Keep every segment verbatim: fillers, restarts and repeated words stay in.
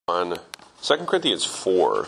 on Second Corinthians four.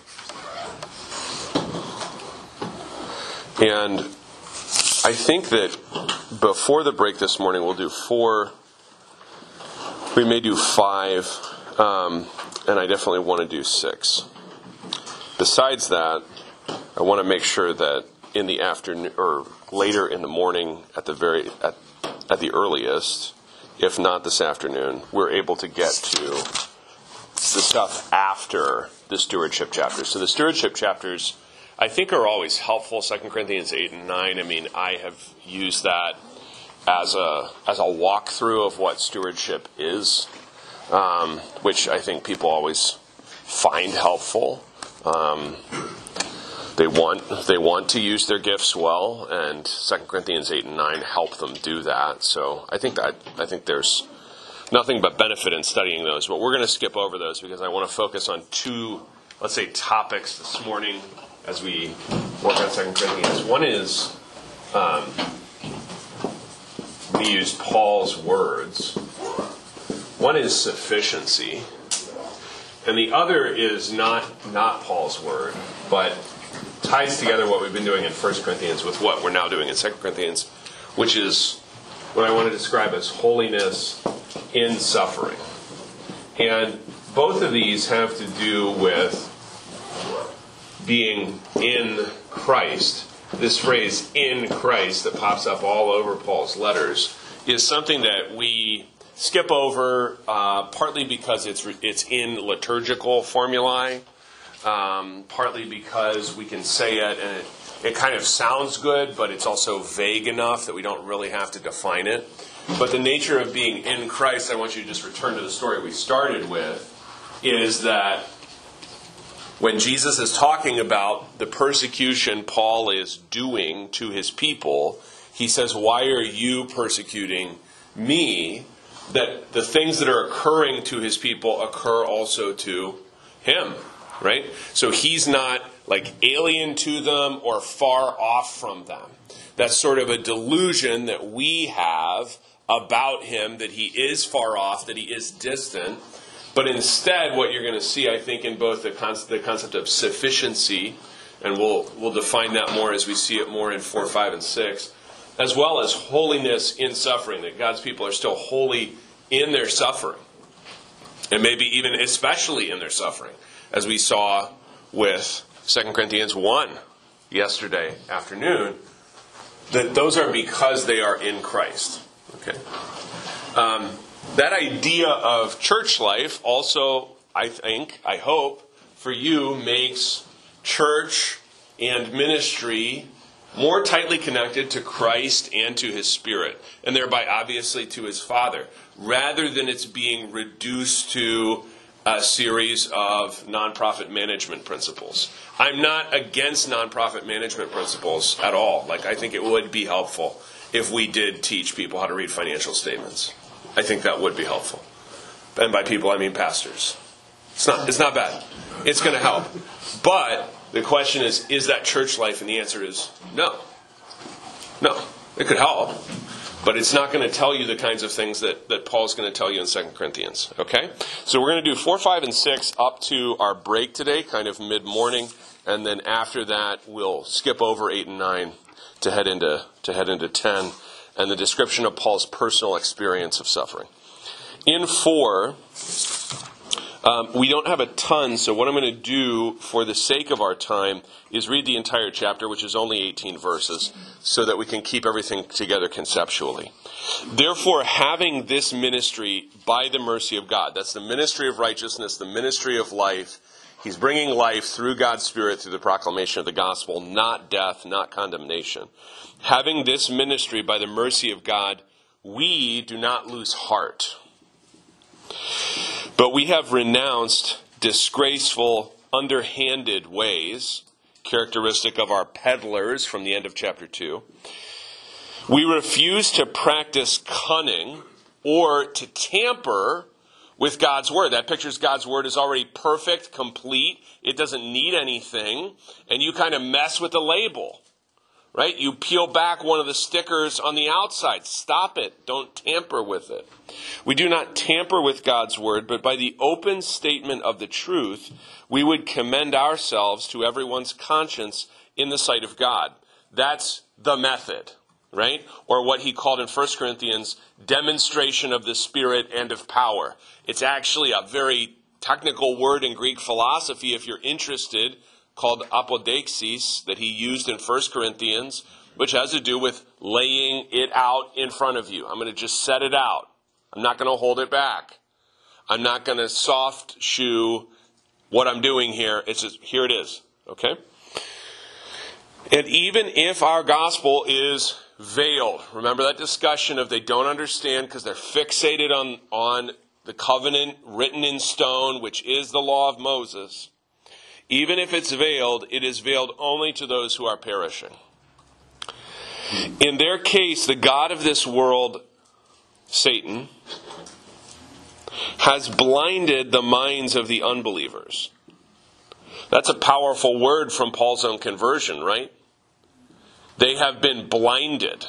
And I think that before the break this morning, we'll do four. We may do five, um, and I definitely want to do six. Besides that, I want to make sure that in the afternoon or later in the morning, at the very at, at the earliest, if not this afternoon, we're able to get to the stuff after the stewardship chapters. So the stewardship chapters, I think, are always helpful. Second Corinthians eight and nine. I mean, I have used that as a as a walkthrough of what stewardship is, um, which I think people always find helpful. Um, they want they want to use their gifts well, and Second Corinthians eight and nine help them do that. So I think that I think there's nothing but benefit in studying those. But we're going to skip over those because I want to focus on two, let's say, topics this morning as we work on Second Corinthians. One is um, we use Paul's words. One is sufficiency, and the other is not not Paul's word, but ties together what we've been doing in First Corinthians with what we're now doing in Second Corinthians, which is what I want to describe as holiness in suffering. And both of these have to do with being in Christ. This phrase, in Christ, that pops up all over Paul's letters, is something that we skip over, uh, partly because it's it's in liturgical formulae, um, partly because we can say it and it, it kind of sounds good, but it's also vague enough that we don't really have to define it. But the nature of being in Christ, I want you to just return to the story we started with, is that when Jesus is talking about the persecution Paul is doing to his people, he says, "Why are you persecuting me?" That the things that are occurring to his people occur also to him, right? So he's not like alien to them or far off from them. That's sort of a delusion that we have about him, that he is far off, that he is distant. But instead, what you're going to see, I think, in both the concept, the concept of sufficiency, and we'll we'll define that more as we see it more in four, five, and six, as well as holiness in suffering, that God's people are still holy in their suffering, and maybe even especially in their suffering, as we saw with Second Corinthians one yesterday afternoon, that those are because they are in Christ. Okay. Um, that idea of church life also, I think, I hope, for you makes church and ministry more tightly connected to Christ and to his Spirit, and thereby obviously to his Father, rather than it's being reduced to a series of nonprofit management principles. I'm not against nonprofit management principles at all. Like, I think it would be helpful if we did teach people how to read financial statements. I think that would be helpful. And by people, I mean pastors. It's not, it's not bad. It's going to help. But the question is, is that church life? And the answer is no. No. It could help. But it's not going to tell you the kinds of things that, that Paul's going to tell you in Second Corinthians. Okay? So we're going to do four, five, and six up to our break today, kind of mid-morning. And then after that, we'll skip over eight and nine to head into to head into ten. And the description of Paul's personal experience of suffering. In four, um, we don't have a ton, so what I'm going to do for the sake of our time is read the entire chapter, which is only eighteen verses, so that we can keep everything together conceptually. Therefore, having this ministry by the mercy of God, that's the ministry of righteousness, the ministry of life. He's bringing life through God's Spirit through the proclamation of the gospel, not death, not condemnation. Having this ministry by the mercy of God, we do not lose heart. But we have renounced disgraceful, underhanded ways, characteristic of our peddlers from the end of chapter two. We refuse to practice cunning or to tamper with God's word. That pictures God's word is already perfect, complete. It doesn't need anything. And you kind of mess with the label, right? You peel back one of the stickers on the outside. Stop it. Don't tamper with it. We do not tamper with God's word, but by the open statement of the truth, we would commend ourselves to everyone's conscience in the sight of God. That's the method, right? Or what he called in First Corinthians, demonstration of the Spirit and of power. It's actually a very technical word in Greek philosophy, if you're interested, called apodeixis, that he used in First Corinthians, which has to do with laying it out in front of you. I'm going to just set it out. I'm not going to hold it back. I'm not going to soft shoe what I'm doing here. It's just, here it is, okay? And even if our gospel is veiled, remember that discussion of they don't understand because they're fixated on, on the covenant written in stone, which is the law of Moses. Even if it's veiled, it is veiled only to those who are perishing. In their case, the god of this world, Satan, has blinded the minds of the unbelievers. That's a powerful word from Paul's own conversion, right? They have been blinded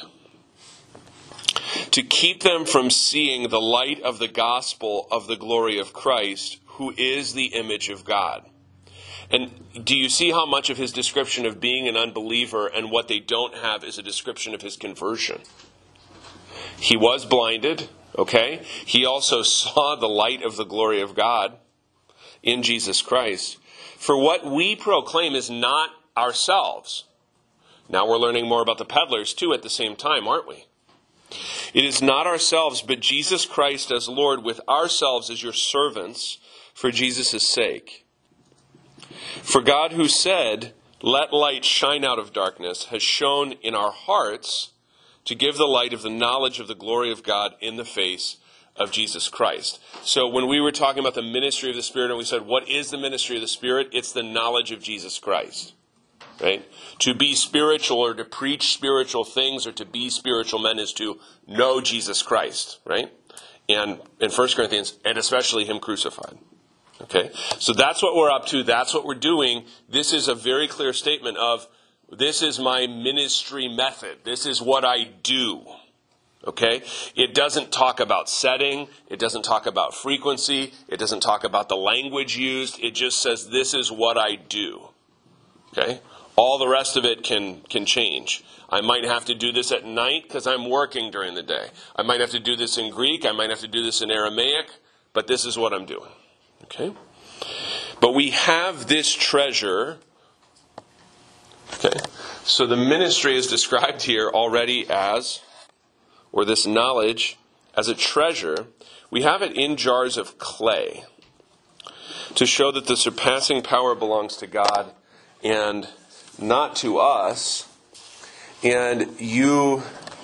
to keep them from seeing the light of the gospel of the glory of Christ, who is the image of God. And do you see how much of his description of being an unbeliever and what they don't have is a description of his conversion? He was blinded, okay? He also saw the light of the glory of God in Jesus Christ. For what we proclaim is not ourselves. Now we're learning more about the peddlers too at the same time, aren't we? It is not ourselves, but Jesus Christ as Lord, with ourselves as your servants for Jesus' sake. For God, who said, "Let light shine out of darkness," has shone in our hearts to give the light of the knowledge of the glory of God in the face of Jesus Christ. So when we were talking about the ministry of the Spirit, and we said, what is the ministry of the Spirit? It's the knowledge of Jesus Christ. Right? To be spiritual or to preach spiritual things or to be spiritual men is to know Jesus Christ, right? And in First Corinthians, and especially him crucified. Okay? So that's what we're up to. That's what we're doing. This is a very clear statement of, this is my ministry method. This is what I do. Okay? It doesn't talk about setting. It doesn't talk about frequency. It doesn't talk about the language used. It just says, this is what I do. Okay? All the rest of it can, can change. I might have to do this at night because I'm working during the day. I might have to do this in Greek. I might have to do this in Aramaic. But this is what I'm doing. Okay? But we have this treasure. Okay? So the ministry is described here already as, or this knowledge, as a treasure. We have it in jars of clay to show that the surpassing power belongs to God and not to us. And you,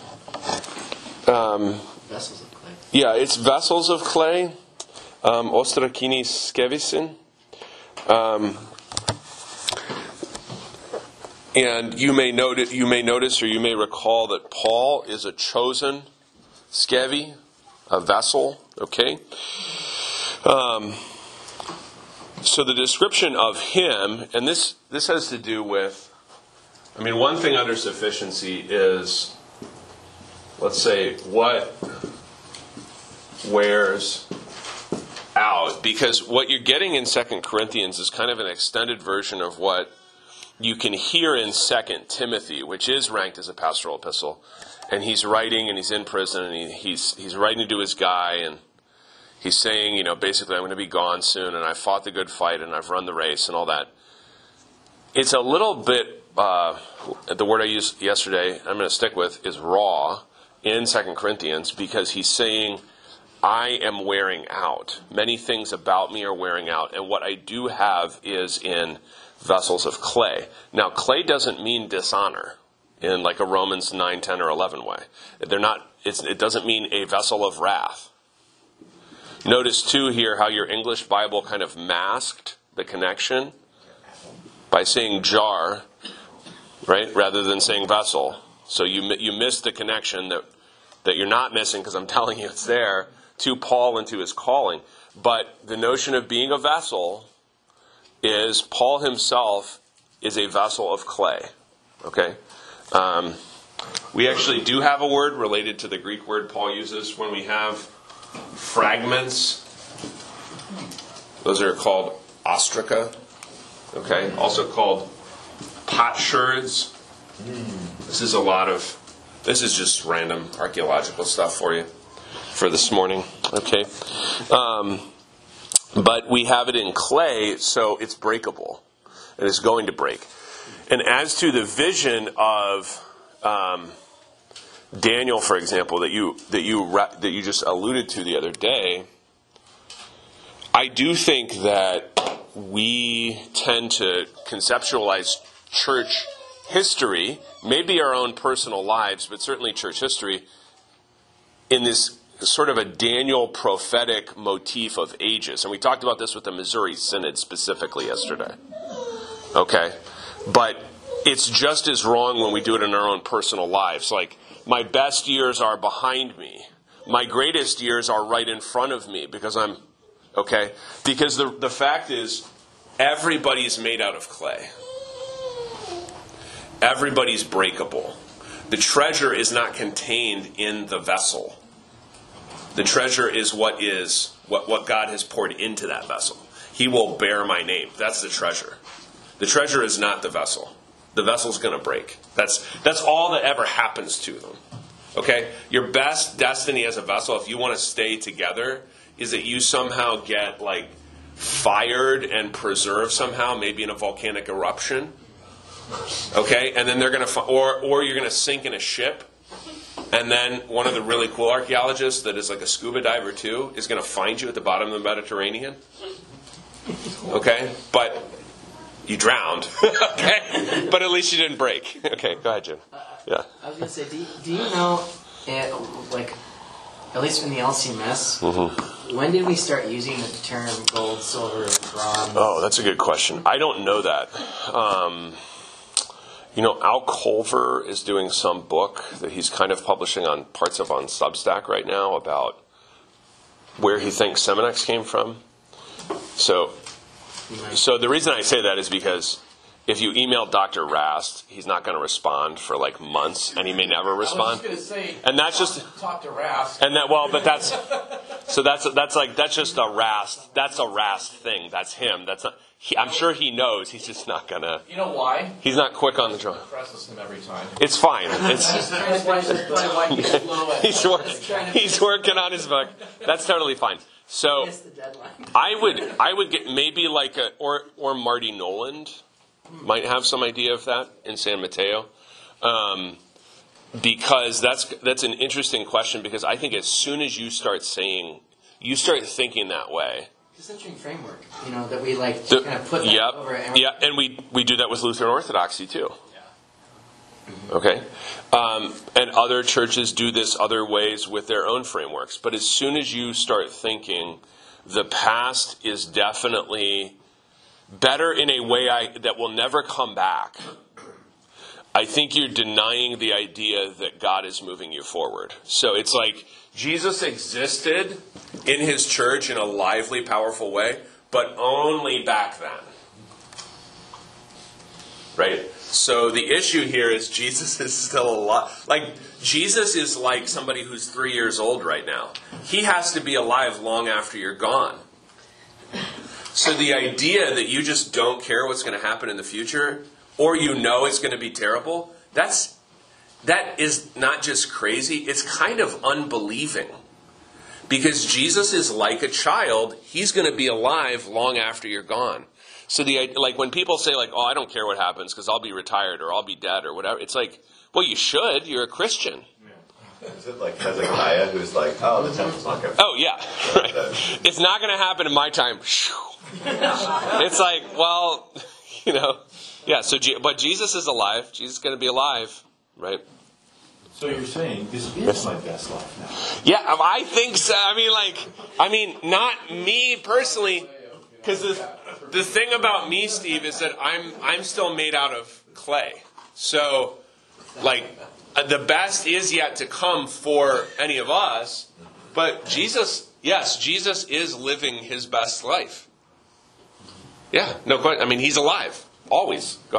um, vessels of clay. Yeah, it's vessels of clay. Um, Ostrakinis skevisin. Um, and you may notice, you may notice, or you may recall that Paul is a chosen skevi, a vessel. Okay. Um, So the description of him, and this, this has to do with, I mean, one thing under sufficiency is, let's say, what wears out. Because what you're getting in Second Corinthians is kind of an extended version of what you can hear in Second Timothy, which is ranked as a pastoral epistle. And he's writing, and he's in prison, and he, he's he's writing to his guy, and he's saying, you know, basically, I'm going to be gone soon, and I fought the good fight, and I've run the race, and all that. It's a little bit, uh, the word I used yesterday, I'm going to stick with, is raw in Second Corinthians, because he's saying, I am wearing out. Many things about me are wearing out, and what I do have is in vessels of clay. Now, clay doesn't mean dishonor in like a Romans nine, ten, or eleven way. They're not. It's, it doesn't mean a vessel of wrath. Notice, too, here how your English Bible kind of masked the connection by saying jar, right, rather than saying vessel. So you you missed the connection that, that you're not missing, because I'm telling you it's there, to Paul and to his calling. But the notion of being a vessel is Paul himself is a vessel of clay. Okay? Um, we actually do have a word related to the Greek word Paul uses when we have fragments. Those are called ostraca. Okay, also called potsherds. This is a lot of, this is just random archaeological stuff for you for this morning. Okay, um, but we have it in clay, so it's breakable. And it's going to break. And as to the vision of um, Daniel, for example, that you that you that you just alluded to the other day, I do think that we tend to conceptualize church history, maybe our own personal lives, but certainly church history, in this sort of a Daniel prophetic motif of ages. And we talked about this with the Missouri Synod specifically yesterday. Okay? But it's just as wrong when we do it in our own personal lives. Like, my best years are behind me. My greatest years are right in front of me because I'm, okay? Because the, the fact is, everybody's made out of clay. Everybody's breakable. The treasure is not contained in the vessel. The treasure is what is, what, what God has poured into that vessel. He will bear my name. That's the treasure. The treasure is not the vessel. The vessel's going to break. That's that's all that ever happens to them. Okay? Your best destiny as a vessel, if you want to stay together, is that you somehow get like fired and preserved somehow, maybe in a volcanic eruption. Okay? And then they're going to, or or you're going to sink in a ship, and then one of the really cool archaeologists that is like a scuba diver too is going to find you at the bottom of the Mediterranean. Okay? But you drowned, okay? But at least you didn't break. Okay, go ahead, Jim. Yeah. I was going to say, do you, do you know, it, like, at least in the L C M S, mm-hmm. when did we start using the term gold, silver, bronze? Oh, that's a good question. I don't know that. Um, you know, Al Culver is doing some book that he's kind of publishing on parts of on Substack right now about where he thinks Seminex came from. So... So the reason I say that is because if you email Doctor Rast, he's not going to respond for like months, and he may never respond. I was just going to say, and that's talk, just talk to Rast. And that well, but that's so that's that's like that's just a Rast. That's a Rast thing. That's him. That's not. He, I'm sure he knows. He's just not gonna. You know why? He's not quick on the draw. Presses him every time. It's fine. It's, he's, work, he's working on his book. That's totally fine. So I would I would get maybe like a or or Marty Noland might have some idea of that in San Mateo, um, because that's that's an interesting question, because I think as soon as you start saying you start thinking that way, the centering framework, you know, that we like the, kind of put that yep, over. And yeah, and we we do that with Lutheran Orthodoxy too. Okay, um, and other churches do this other ways with their own frameworks. But as soon as you start thinking the past is definitely better in a way I, that will never come back, I think you're denying the idea that God is moving you forward. So it's like Jesus existed in his church in a lively, powerful way, but only back then. Right? So the issue here is Jesus is still alive. Like, Jesus is like somebody who's three years old right now. He has to be alive long after you're gone. So the idea that you just don't care what's going to happen in the future, or you know it's going to be terrible, that's that is not just crazy, it's kind of unbelieving. Because Jesus is like a child. He's going to be alive long after you're gone. So the like when people say like, oh, I don't care what happens because I'll be retired or I'll be dead or whatever, it's like, well, you should. You're a Christian. Yeah. Is it like Hezekiah who's like, oh, the temple's not going to... Oh, yeah. Right. It's not going to happen in my time. It's like, well, you know, yeah. So, but Jesus is alive. Jesus is going to be alive, right? So you're saying this is my best life now? Yeah, I think so. I mean, like, I mean, not me personally, because the the thing about me, Steve, is that I'm I'm still made out of clay. So, like, the best is yet to come for any of us. But Jesus, yes, Jesus is living his best life. Yeah, no question. I mean, he's alive always. Go.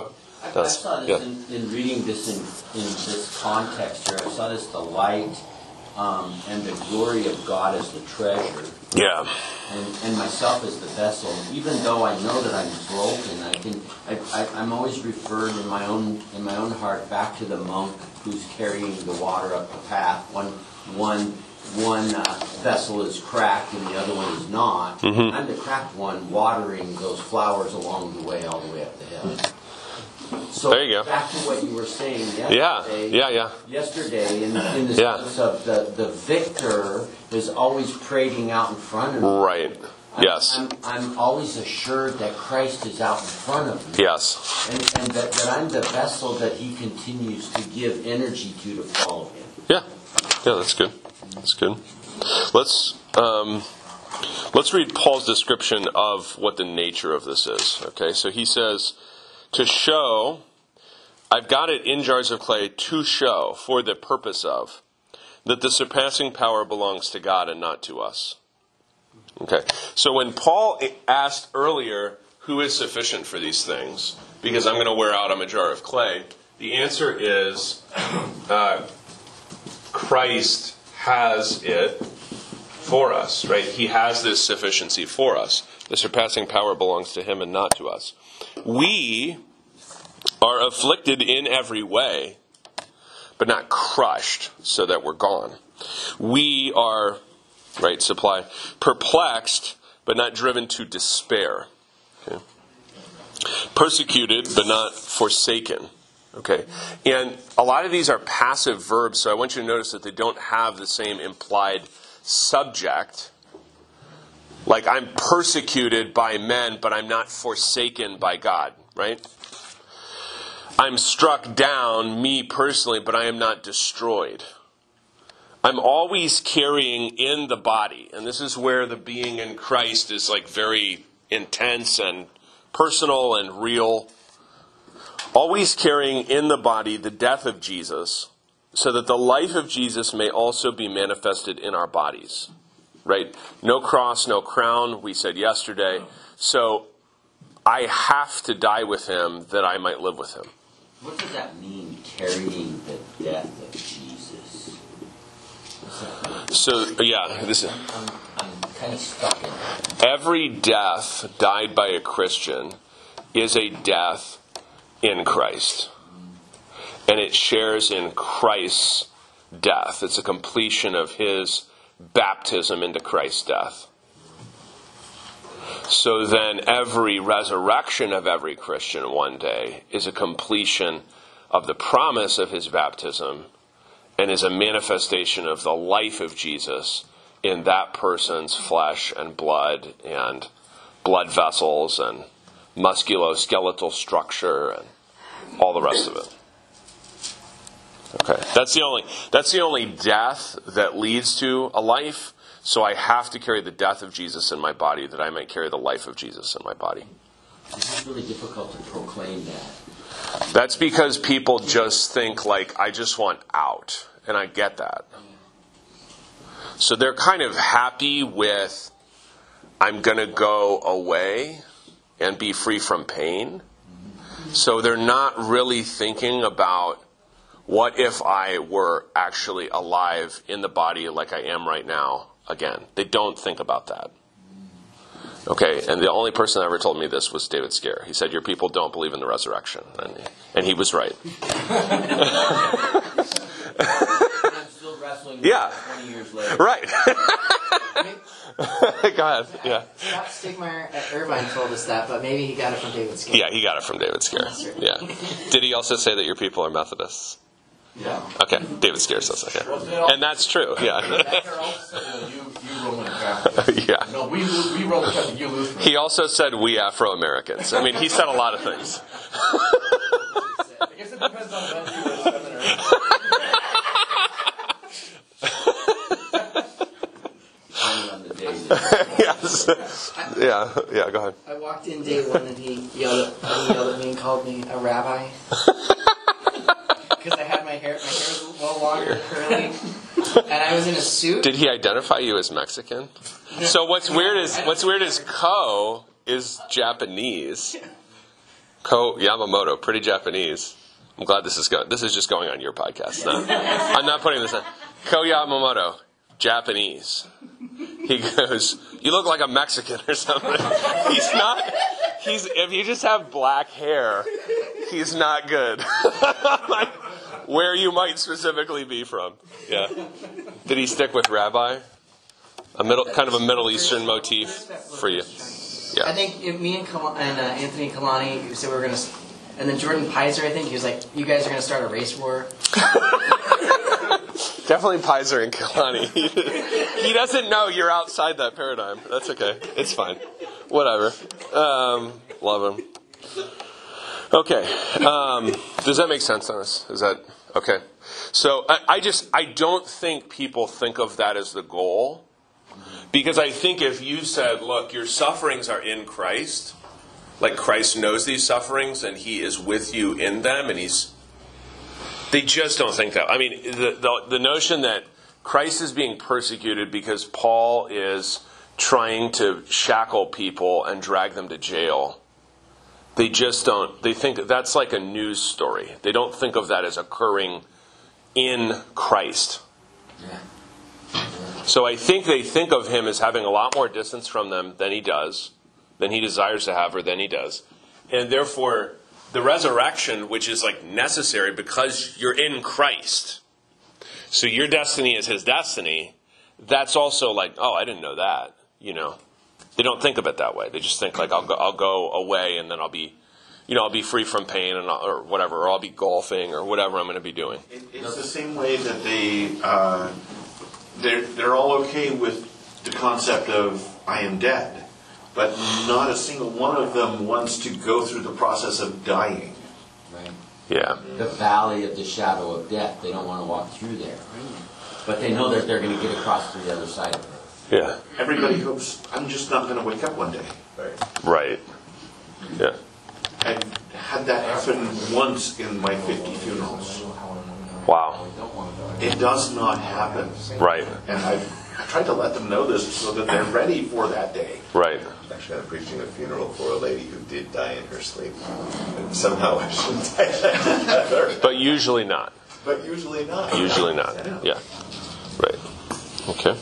I, I does. saw this Yeah. in, in reading this in, in this context here. I saw this the light um, and the glory of God as the treasure, Yeah. and, and myself as the vessel. Even though I know that I'm broken, I can. I, I, I'm always referred in my own in my own heart back to the monk who's carrying the water up the path. One one one uh, vessel is cracked and the other one is not. Mm-hmm. I'm the cracked one, watering those flowers along the way, all the way up the hill. So There you go. back to what you were saying Yeah. yesterday. Yeah. Yeah. Yesterday, in, in the Yeah. sense of the, the victor is always parading out in front of me. Right. I'm- Yes. I'm, I'm always assured that Christ is out in front of me. Yes. And, and that, that I'm the vessel that he continues to give energy to to follow him. Yeah. Yeah. That's good. That's good. Let's um, let's read Paul's description of what the nature of this is. Okay. So he says, to show, I've got it in jars of clay to show, for the purpose of, that the surpassing power belongs to God and not to us. Okay. So when Paul asked earlier, who is sufficient for these things? Because I'm going to wear out, I'm a jar of clay. The answer is uh, Christ has it for us, right? He has this sufficiency for us. The surpassing power belongs to him and not to us. We are afflicted in every way, but not crushed so that we're gone. We are, right, supply, perplexed, but not driven to despair. Okay. Persecuted, but not forsaken. Okay. And a lot of these are passive verbs, so I want you to notice that they don't have the same implied subject. Like, I'm persecuted by men, but I'm not forsaken by God, right? I'm struck down, me personally, but I am not destroyed. I'm always carrying in the body, and this is where the being in Christ is like very intense and personal and real. Always carrying in the body the death of Jesus, so that the life of Jesus may also be manifested in our bodies. Right? No cross, no crown, we said yesterday. So I have to die with him that I might live with him. What does that mean, carrying the death of Jesus? So, yeah, this is, I'm, I'm kind of stuck in that. every death died by a Christian is a death in Christ. And it shares in Christ's death. It's a completion of his baptism into Christ's death. So then every resurrection of every Christian one day is a completion of the promise of his baptism and is a manifestation of the life of Jesus in that person's flesh and blood and blood vessels and musculoskeletal structure and all the rest of it. Okay, that's the only that's the only death that leads to a life. So I have to carry the death of Jesus in my body that I might carry the life of Jesus in my body. It's really difficult to proclaim that. That's because people just think like, I just want out, and I get that. So they're kind of happy with, I'm going to go away and be free from pain. So they're not really thinking about, what if I were actually alive in the body like I am right now again? They don't think about that. Okay, and the only person that ever told me this was David Scare. He said, your people don't believe in the resurrection. And, and he was right. I'm still wrestling with Yeah. it twenty years later. Right. Go ahead. Yeah. Scott Stigmeyer at Irvine told us that, but maybe he got it from David Scare. Yeah, he got it from David Scare. Yeah. Did he also say that your people are Methodists? Yeah. Okay, David Scare says that. Yeah. And that's true. Yeah. They're also, uh, you, you Roman Catholic. Yeah. No, we, we Roman Catholic, you Lutheran. He also said we Afro-Americans. I mean, he said a lot of things. I guess it depends on when you were in seminary. Depending on the day. Yes. Yeah. Yeah. Go ahead. I walked in day one and he yelled at, he yelled at me and called me a rabbi. Because I had my hair, my hair was well longer and curly. And I was in a suit. Did he identify you as Mexican? So what's weird is what's weird is Ko is Japanese. Ko Yamamoto, pretty Japanese. I'm glad this is going. This is just going on your podcast. Not, I'm not putting this on. Ko Yamamoto, Japanese. He goes, "You look like a Mexican or something." He's not. He's if you just have black hair, he's not good. Like, where you might specifically be from. Yeah. Did he stick with rabbi? A middle, kind of a Middle Eastern motif for you. Yeah. I think if me and, Kal- and uh, Anthony Kalani said we were going to, and then Jordan Pizer, I think he was like, "You guys are going to start a race war." Definitely Pizer and Kalani. He doesn't know you're outside that paradigm. That's okay. It's fine. Whatever. Um, love him. Okay. Um, does that make sense on us? Is that okay? So I, I just I don't think people think of that as the goal. Because I think if you said, look, your sufferings are in Christ, like Christ knows these sufferings and he is with you in them, and he's, they just don't think that. I mean, the, the, the notion that Christ is being persecuted because Paul is trying to shackle people and drag them to jail, they just don't, they think that that's like a news story. They don't think of that as occurring in Christ. Yeah. So I think they think of him as having a lot more distance from them than he does, than he desires to have or than he does. And therefore, the resurrection, which is like necessary because you're in Christ, so your destiny is his destiny, that's also like, oh, I didn't know that, you know. They don't think of it that way. They just think like, I'll go, I'll go away and then I'll be, you know, I'll be free from pain and I'll, or whatever, or I'll be golfing or whatever I'm going to be doing. It, it's the same way that they, uh, they're, they're all okay with the concept of I am dead, but not a single one of them wants to go through the process of dying. Right. Yeah. The valley of the shadow of death. They don't want to walk through there. But they know that they're going to get across to the other side of it. Yeah. Everybody hopes, I'm just not going to wake up one day. Right. Right. Yeah. I had that happen once in my fifty funerals. Wow. It does not happen. Right. And I've, I tried to let them know this so that they're ready for that day. Right. Actually, I'm preaching a funeral for a lady who did die in her sleep. And somehow I shouldn't die together. But usually not. But usually not. Usually not. Yeah. Right. Okay.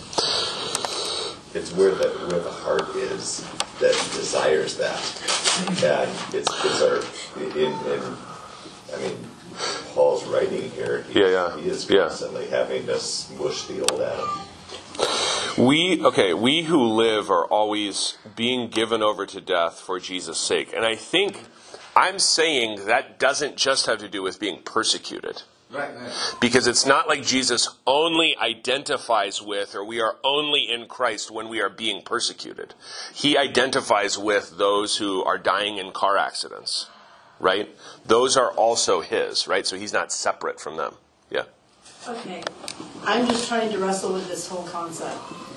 It's where the where the heart is that desires that, and it's it's our in in. I mean, Paul's writing here. He, Yeah, yeah. He is Yeah. constantly having to smush the old Adam. We, okay, we who live are always being given over to death for Jesus' sake. And I think I'm saying that doesn't just have to do with being persecuted. Right, right. Because it's not like Jesus only identifies with, or we are only in Christ when we are being persecuted. He identifies with those who are dying in car accidents, right? Those are also his, right? So he's not separate from them. Yeah. Okay, I'm just trying to wrestle with this whole concept.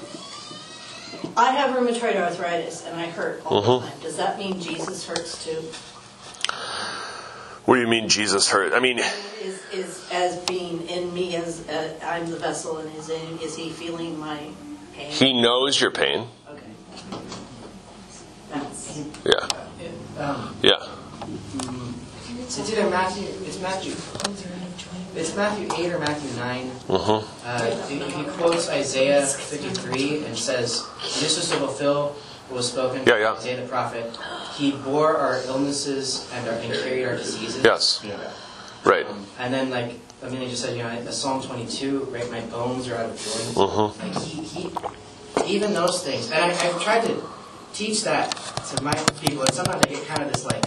I have rheumatoid arthritis and I hurt all Mm-hmm. the time. Does that mean Jesus hurts too? What do you mean Jesus hurt? I mean, Is is as being in me as uh, I'm the vessel and is in, is he feeling my pain? he knows your pain. Okay. That's, Yeah. Um, Yeah. it's either Matthew, it's Matthew, it's Matthew eight or Matthew nine. Mm-hmm. Uh, he, he quotes Isaiah fifty-three and says, "This is to fulfill what was spoken Yeah, yeah. by Isaiah the prophet. He bore our illnesses and, our, and carried our diseases." Yes. Right. Um, and then, like, I mean, he just said, you know, Psalm twenty-two, right? My bones are out of joint. Mm-hmm. Like he, he, even those things, and I, I've tried to teach that to my people, and sometimes I get kind of this like,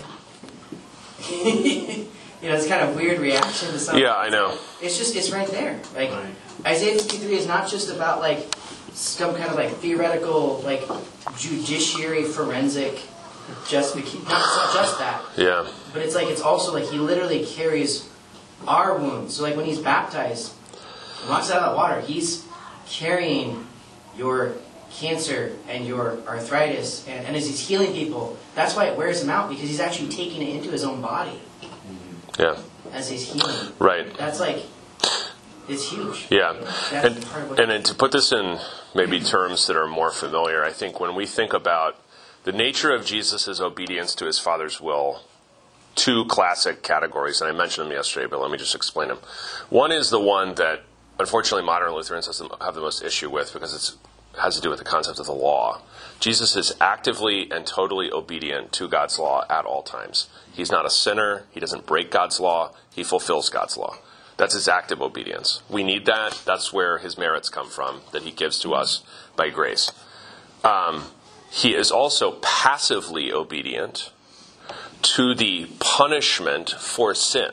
you know, it's kind of weird reaction to something. Yeah, I know. It's just, it's right there. Like Isaiah fifty-three is not just about like some kind of like theoretical, like judiciary forensic, just not, it's not just that. Yeah. But it's like it's also like he literally carries our wounds. So like when he's baptized, walks out of that water, he's carrying your cancer and your arthritis, and, and as he's healing people, that's why it wears him out, because he's actually taking it into his own body Yeah. as he's healing. Right. That's like, it's huge. Yeah. That's And, part of what and then to put this in maybe terms that are more familiar, I think when we think about the nature of Jesus' obedience to his Father's will two classic categories, and I mentioned them yesterday, but let me just explain them. One is the one that, unfortunately, modern Lutherans have the most issue with because it has to do with the concept of the law. Jesus is actively and totally obedient to God's law at all times. He's not a sinner. He doesn't break God's law. He fulfills God's law. That's his active obedience. We need that. That's where his merits come from, that he gives to us by grace. Um, he is also passively obedient to the punishment for sin.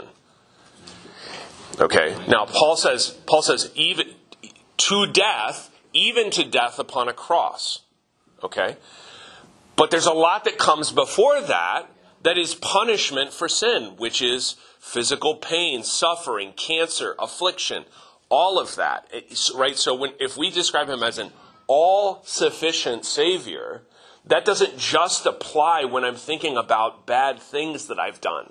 Okay. Now Paul says, Paul says, even to death, even to death upon a cross. Okay. But there's a lot that comes before that that is punishment for sin, which is physical pain, suffering, cancer, affliction, all of that. It's, right. So when if we describe him as an all-sufficient Savior, that doesn't just apply when I'm thinking about bad things that I've done.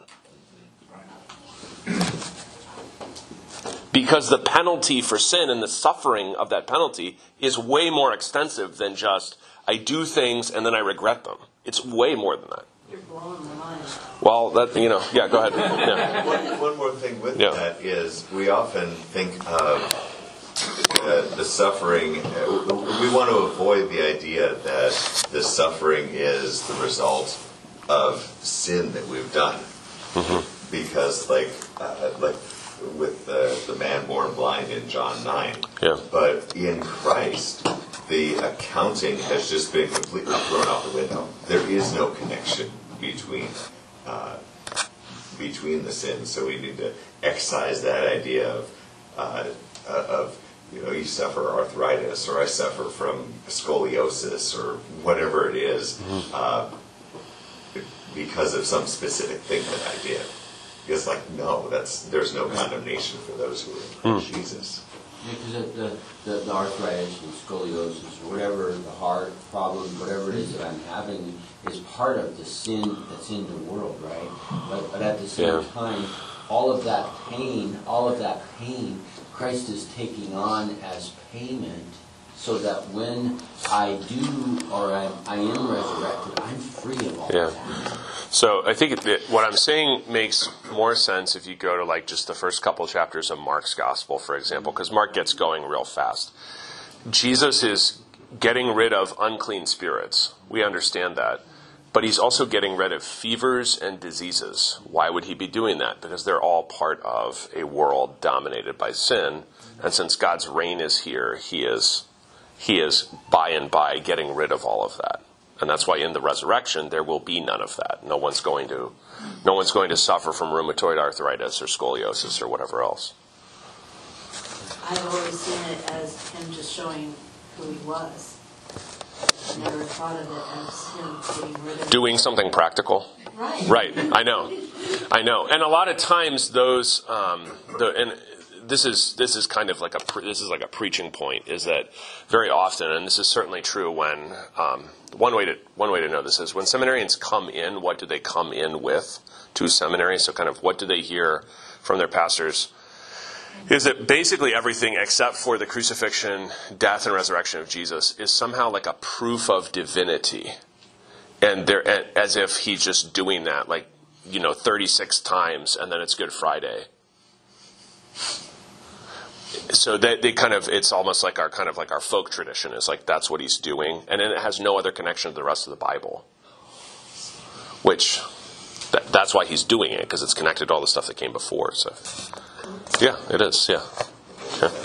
Because the penalty for sin and the suffering of that penalty is way more extensive than just, I do things and then I regret them. It's way more than that. You're blowing my mind. Well, that, you know, yeah, go ahead. Yeah. One, one more thing with Yeah. that is we often think of uh, the suffering. Uh, we want to avoid the idea that the suffering is the result of sin that we've done, Mm-hmm. because, like, uh, like with the, the man born blind in John nine. Yeah. But in Christ, the accounting has just been completely thrown out the window. There is no connection between uh, between the sins, so we need to excise that idea of uh, of you know, you suffer arthritis, or I suffer from scoliosis, or whatever it is, uh, because of some specific thing that I did. Because, like, no, that's there's no condemnation for those who are in Jesus. Because the, the, the arthritis and scoliosis, or whatever, the heart problem, whatever it is that I'm having, is part of the sin that's in the world, right? But, but at the same Yeah. time, all of that pain, all of that pain, Christ is taking on as payment, so that when I do, or I, I am resurrected, I'm free of all Yeah. that. So I think that what I'm saying makes more sense if you go to like just the first couple chapters of Mark's Gospel, for example, because Mark gets going real fast. Jesus is getting rid of unclean spirits. We understand that. But he's also getting rid of fevers and diseases. Why would he be doing that? Because they're all part of a world dominated by sin. And since God's reign is here, he is, he is by and by getting rid of all of that. And that's why in the resurrection there will be none of that. No one's going to, no one's going to suffer from rheumatoid arthritis or scoliosis or whatever else. I've always seen it as him just showing who he was. I never thought of it as him getting rid of Doing something practical. Right. Right. I know. I know. And a lot of times those, um, the, and this is this is kind of like a pre, this is like a preaching point. Is that very often, and this is certainly true when um, one way to one way to know this is when seminarians come in. What do they come in with to seminary? So kind of what do they hear from their pastors? Is that basically everything except for the crucifixion, death, and resurrection of Jesus is somehow like a proof of divinity, and they're as if he's just doing that, like, you know, thirty-six times, and then it's Good Friday. So they, they kind of, it's almost like our kind of like our folk tradition is like that's what he's doing, and then it has no other connection to the rest of the Bible, which that, that's why he's doing it, because it's connected to all the stuff that came before. So yeah, it is. Yeah. Okay.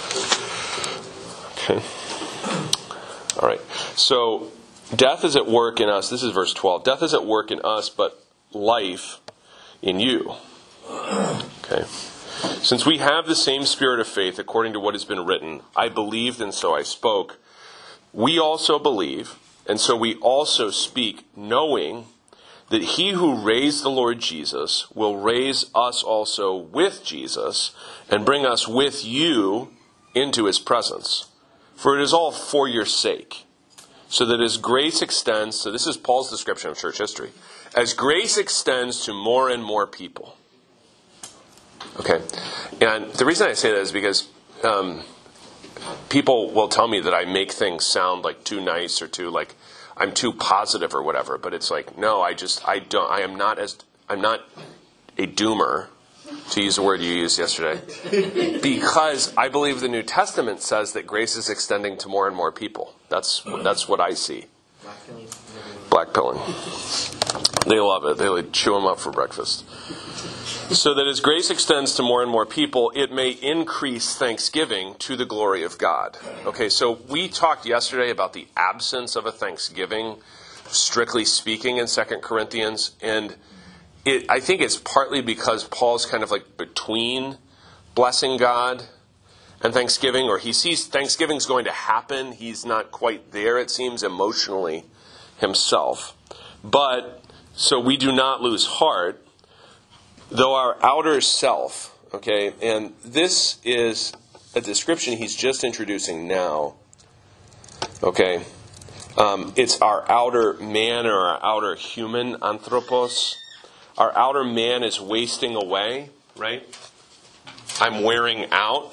Okay. All right. So death is at work in us. This is verse twelve. Death is at work in us, but life in you. Okay. Since we have the same spirit of faith, according to what has been written, I believed and so I spoke. We also believe, and so we also speak, knowing that he who raised the Lord Jesus will raise us also with Jesus and bring us with you into his presence. For it is all for your sake, so that as grace extends, so this is Paul's description of church history, as grace extends to more and more people. Okay, and the reason I say that is because um, people will tell me that I make things sound like too nice or too like I'm too positive or whatever. But it's like, no, I just I don't I am not as I'm not a doomer, to use the word you used yesterday, because I believe the New Testament says that grace is extending to more and more people. That's that's what I see. Black pilling. They love it. They like chew them up for breakfast. So that as grace extends to more and more people, it may increase thanksgiving to the glory of God. Okay, so we talked yesterday about the absence of a thanksgiving, strictly speaking, in Second Corinthians, and it, I think it's partly because Paul's kind of like between blessing God and thanksgiving, or he sees thanksgiving's going to happen. He's not quite there, it seems, emotionally himself. But, so we do not lose heart, though our outer self, okay, and this is a description he's just introducing now, okay, um, it's our outer man or our outer human, anthropos. Our outer man is wasting away, right? I'm wearing out.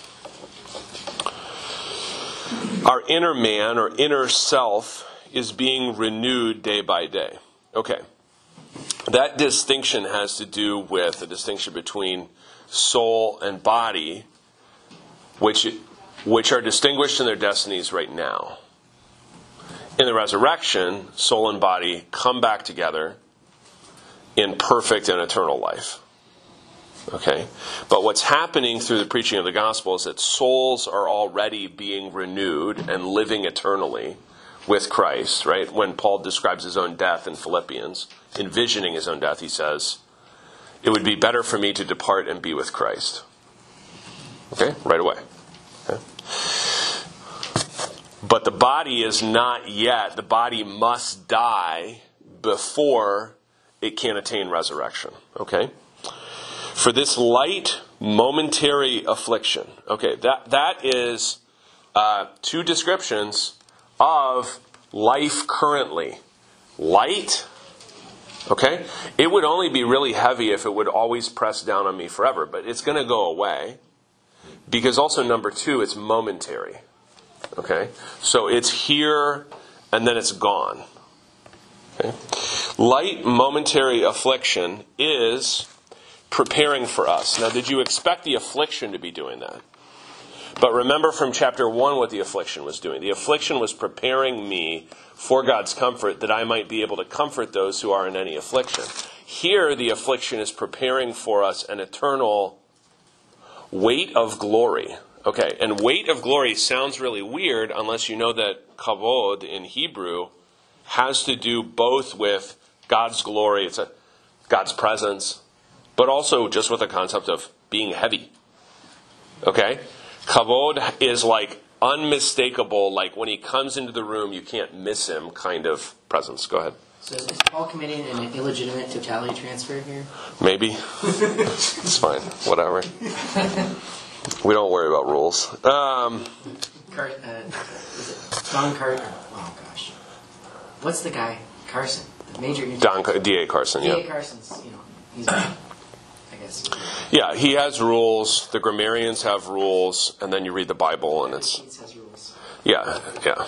Our inner man or inner self is being renewed day by day. Okay. That distinction has to do with the distinction between soul and body, which which are distinguished in their destinies right now. In the resurrection, soul and body come back together in perfect and eternal life. Okay? But what's happening through the preaching of the gospel is that souls are already being renewed and living eternally with Christ, right? When Paul describes his own death in Philippians, envisioning his own death, he says, it would be better for me to depart and be with Christ. Okay? Right away. Okay? But the body is not yet, the body must die before it can attain resurrection. Okay? For this light, momentary affliction. Okay, that that is uh, two descriptions of life currently. Light, okay? It would only be really heavy if it would always press down on me forever, but it's going to go away. Because also, number two, it's momentary. Okay? So it's here, and then it's gone. Okay? Light, momentary affliction is preparing for us. Now, did you expect the affliction to be doing that? But remember from chapter one what the affliction was doing. The affliction was preparing me for God's comfort, that I might be able to comfort those who are in any affliction. Here, the affliction is preparing for us an eternal weight of glory. Okay, and weight of glory sounds really weird unless you know that kavod in Hebrew has to do both with God's glory, it's a God's presence, but also just with the concept of being heavy. Okay? Kavod is like unmistakable, like when he comes into the room, you can't miss him kind of presence. Go ahead. So is Paul committing an illegitimate totality transfer here? Maybe. It's fine. Whatever. We don't worry about rules. Um, Car- uh, is it Don Carson? Oh, gosh. What's the guy? Carson. The major... Don, D A Carson, yeah. D A Carson's, you know, he's... I guess... Yeah, he has rules. The grammarians have rules, and then you read the Bible, and it's... Keats has rules. Yeah, yeah.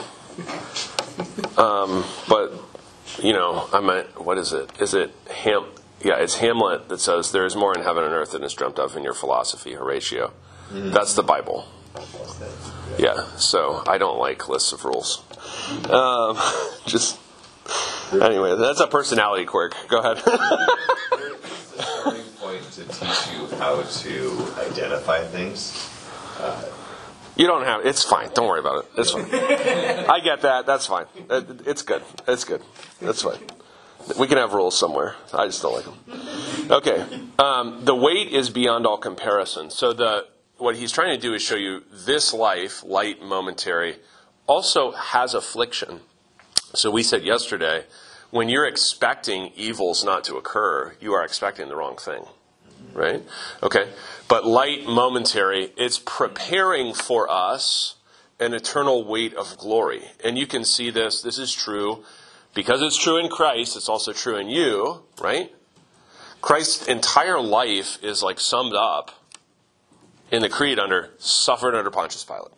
Um, but, you know, I meant, what is it? Is it Ham... Yeah, it's Hamlet that says, there is more in heaven and earth than is dreamt of in your philosophy, Horatio. Mm. That's the Bible. Yeah, so I don't like lists of rules. Um, just, anyway, that's a personality quirk. Go ahead. It's a starting point to teach you how to identify things. Uh, You don't have, it's fine. Don't worry about it. It's fine. I get that. That's fine. It, it's good. It's good. That's fine. We can have rules somewhere. I just don't like them. Okay. Um, the weight is beyond all comparison. So the what he's trying to do is show you this life, light, momentary, also has affliction. So we said yesterday, when you're expecting evils not to occur, you are expecting the wrong thing. Right? Okay. But light, momentary, it's preparing for us an eternal weight of glory. And you can see this. This is true. Because it's true in Christ, it's also true in you, right? Christ's entire life is like summed up in the creed under suffered under Pontius Pilate.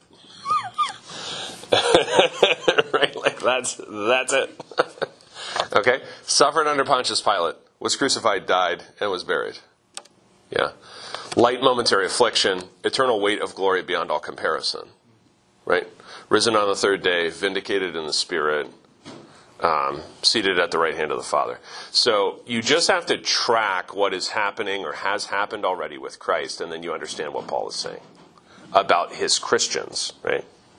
Right? Like that's that's it. Okay? Suffered under Pontius Pilate. was crucified, died, and was buried. Yeah. Light momentary affliction, eternal weight of glory beyond all comparison. Right? Risen on the third day, vindicated in the Spirit, um, seated at the right hand of the Father. So you just have to track what is happening or has happened already with Christ, and then you understand what Paul is saying about his Christians, right?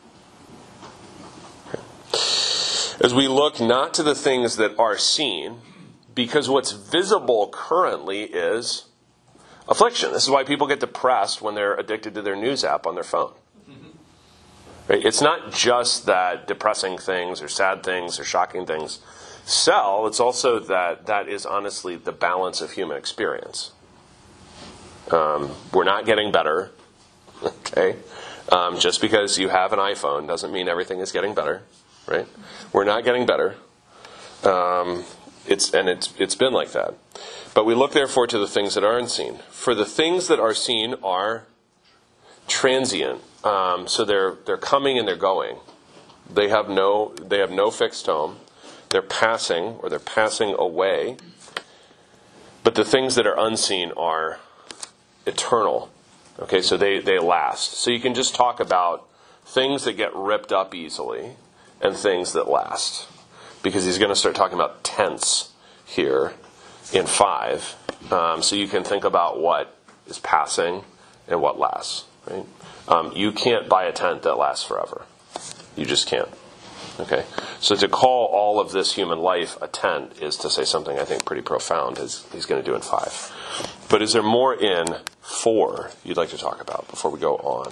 Okay. As we look not to the things that are seen, because what's visible currently is affliction. This is why people get depressed when they're addicted to their news app on their phone. Right? It's not just that depressing things or sad things or shocking things sell. It's also that that is honestly the balance of human experience. Um, we're not getting better. Okay, um, just because you have an iPhone doesn't mean everything is getting better. Right? We're not getting better. Um, it's and it's it's been like that. But we look therefore to the things that are unseen. For the things that are seen are transient. Um, so they're they're coming and they're going. They have no they have no fixed home. They're passing or they're passing away. But the things that are unseen are eternal. Okay, so they, they last. So you can just talk about things that get ripped up easily and things that last. Because he's going to start talking about tense here in five. Um, so you can think about what is passing and what lasts. Right? Um, you can't buy a tent that lasts forever. You just can't. Okay? So to call all of this human life a tent is to say something I think pretty profound, as he's going to do in five. But is there more in four you'd like to talk about before we go on?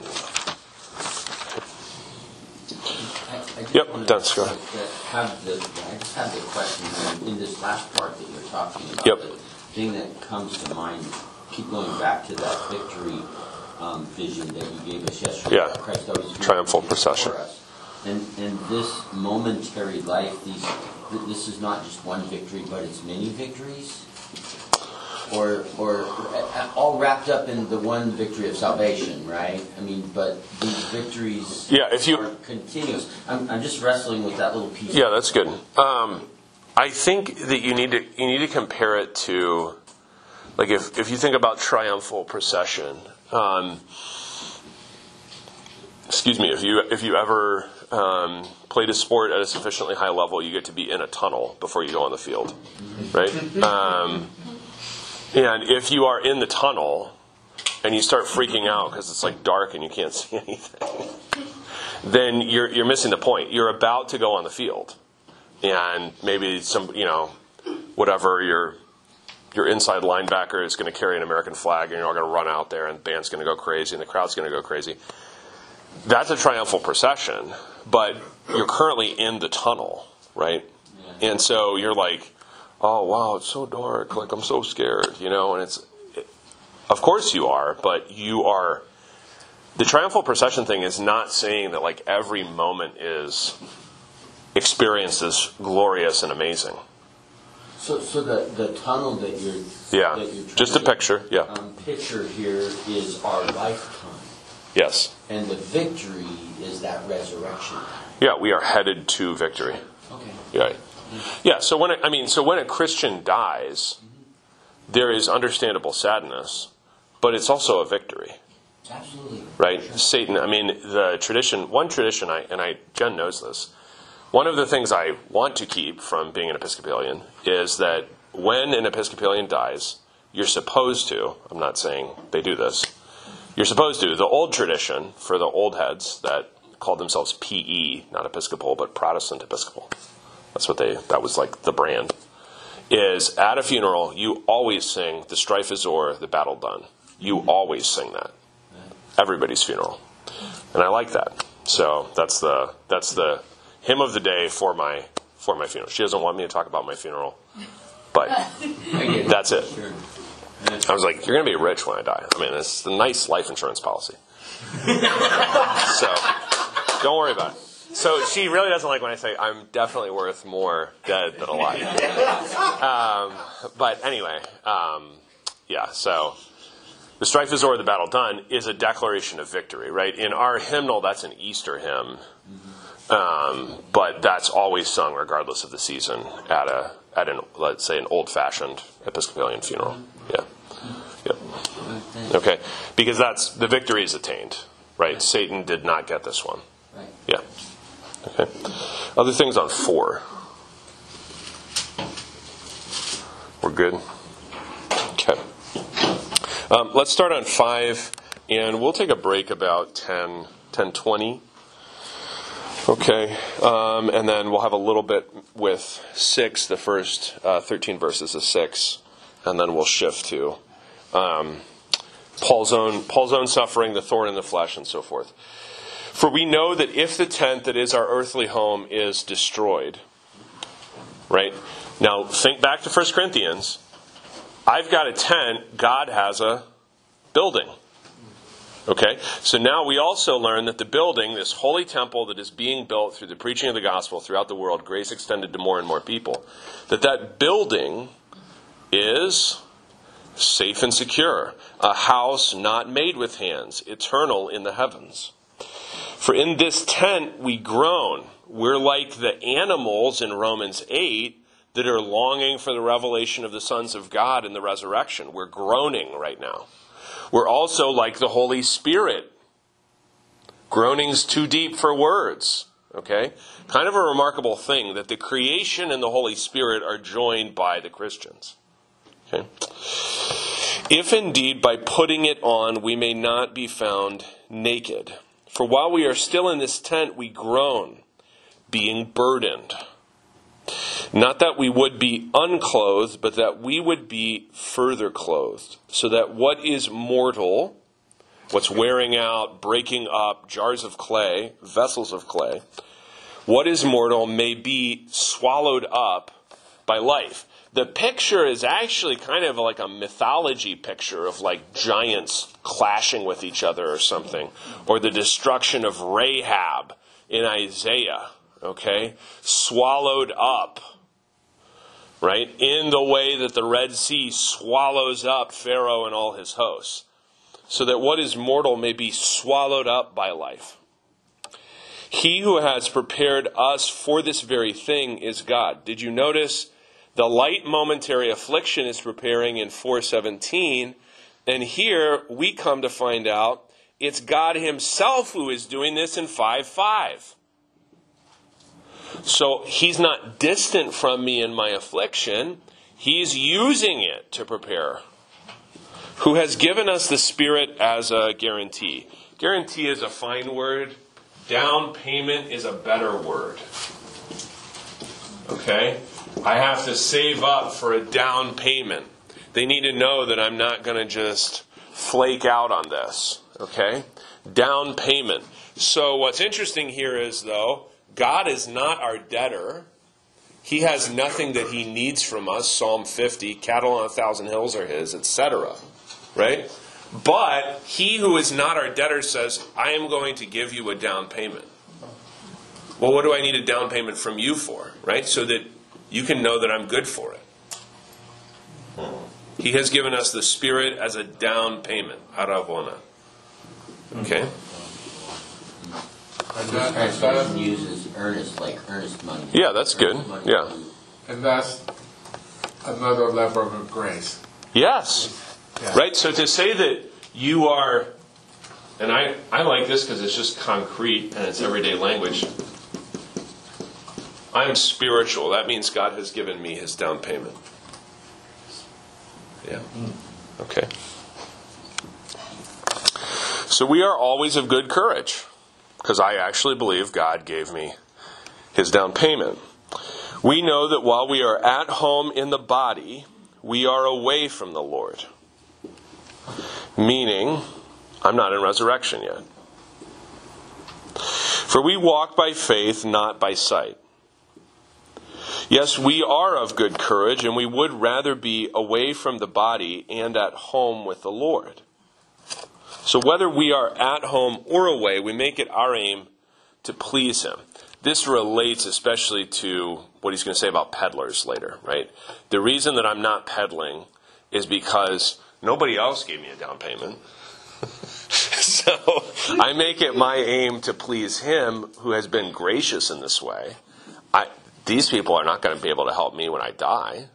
I, I just Yep, wanted Dennis, go to ahead. Have the, I just had the question in this last part that you're talking about. Yep. The thing that comes to mind, keep going back to that victory um, vision that you gave us yesterday. Yeah. Christ always Triumphal before procession. us. And, and this momentary life, these, this is not just one victory, but it's many victories? Or, or all wrapped up in the one victory of salvation, right? I mean, but these victories Yeah, if you- are continuous. I'm, I'm just wrestling with that little piece. Yeah, that's good. Um, I think that you need to you need to compare it to, like, if if you think about triumphal procession. Um, excuse me, if you if you ever um, played a sport at a sufficiently high level, you get to be in a tunnel before you go on the field, right? Um, and if you are in the tunnel and you start freaking out because it's like dark and you can't see anything, then you're you're missing the point. You're about to go on the field, and maybe some you know whatever your your inside linebacker is going to carry an American flag, and you're all going to run out there, and the band's going to go crazy, and the crowd's going to go crazy. That's a triumphal procession, but you're currently in the tunnel, right? Yeah. And so you're like, oh, wow, it's so dark. Like, I'm so scared, you know? And it's, it, of course you are, but you are, the triumphal procession thing is not saying that, like, every moment is experienced as glorious and amazing. So, so the, the tunnel that you're Yeah, that you're trying just a to, picture, yeah. Um, picture here is our lifetime, Yes. and the victory is that resurrection. Yeah, we are headed to victory. Okay. Right. Yeah. So when it, I mean, so when a Christian dies, there is understandable sadness, but it's also a victory. Absolutely. Right. Sure. Satan. I mean, the tradition. One tradition, I and I Jen knows this. One of the things I want to keep from being an Episcopalian is that when an Episcopalian dies, you're supposed to. I'm not saying they do this. You're supposed to. The old tradition for the old heads that called themselves P E, not Episcopal, but Protestant Episcopal. That's what they, that was like the brand. Is at a funeral, you always sing, the strife is o'er, the battle done. You always sing that. Everybody's funeral. And I like that. So that's the, that's the hymn of the day for my, for my funeral. She doesn't want me to talk about my funeral, but that's it. Sure. I was like, you're going to be rich when I die. I mean, it's a nice life insurance policy. So, don't worry about it. So, she really doesn't like when I say, I'm definitely worth more dead than alive. Um, but anyway, um, yeah, so, the strife is o'er, the battle done is a declaration of victory, right? In our hymnal, that's an Easter hymn. Um, but that's always sung regardless of the season at a at an let's say an old-fashioned Episcopalian funeral. Yeah. Yep. Okay. Because that's the victory is attained, right? Satan did not get this one. Right. Yeah. Okay. Other things on four. We're good. Okay. Um, let's start on five, and we'll take a break about ten, ten twenty. Okay, um, and then we'll have a little bit with six, the first uh, thirteen verses of six, and then we'll shift to um, Paul's own Paul's own suffering, the thorn in the flesh, and so forth. For we know that if the tent that is our earthly home is destroyed, right? Now think back to First Corinthians. I've got a tent, God has a building. Okay, so now we also learn that the building, this holy temple that is being built through the preaching of the gospel throughout the world, grace extended to more and more people, that that building is safe and secure, a house not made with hands, eternal in the heavens. For in this tent we groan. We're like the animals in Romans eight that are longing for the revelation of the sons of God in the resurrection. We're groaning right now. We're also like the Holy Spirit. Groanings too deep for words. Okay? Kind of a remarkable thing that the creation and the Holy Spirit are joined by the Christians. Okay? If indeed by putting it on we may not be found naked. For while we are still in this tent we groan, being burdened. Not that we would be unclothed, but that we would be further clothed, so that what is mortal, what's wearing out, breaking up, jars of clay, vessels of clay, what is mortal may be swallowed up by life. The picture is actually kind of like a mythology picture of like giants clashing with each other or something, or the destruction of Rahab in Isaiah, okay? Swallowed up. Right? In the way that the Red Sea swallows up Pharaoh and all his hosts. So that what is mortal may be swallowed up by life. He who has prepared us for this very thing is God. Did you notice the light momentary affliction is preparing in four seventeen? And here we come to find out it's God himself who is doing this in five five. So he's not distant from me in my affliction. He's using it to prepare. Who has given us the Spirit as a guarantee. Guarantee is a fine word. Down payment is a better word. Okay? I have to save up for a down payment. They need to know that I'm not going to just flake out on this. Okay? Down payment. So what's interesting here is, though, God is not our debtor. He has nothing that he needs from us. Psalm fifty, cattle on a thousand hills are his, et cetera. Right? But he who is not our debtor says, I am going to give you a down payment. Well, what do I need a down payment from you for? Right? So that you can know that I'm good for it. He has given us the Spirit as a down payment. Aravona. Okay? And that, and that uses earnest, like earnest money. Yeah, that's good. Yeah. And that's another level of grace. Yes. Yeah. Right? So to say that you are, and I, I like this because it's just concrete and it's everyday language. I'm spiritual. That means God has given me his down payment. Yeah. Okay. So we are always of good courage. Because I actually believe God gave me his down payment. We know that while we are at home in the body, we are away from the Lord. Meaning, I'm not in resurrection yet. For we walk by faith, not by sight. Yes, we are of good courage, and we would rather be away from the body and at home with the Lord. So whether we are at home or away, we make it our aim to please him. This relates especially to what he's going to say about peddlers later, right? The reason that I'm not peddling is because nobody else gave me a down payment. So I make it my aim to please him who has been gracious in this way. I, these people are not going to be able to help me when I die.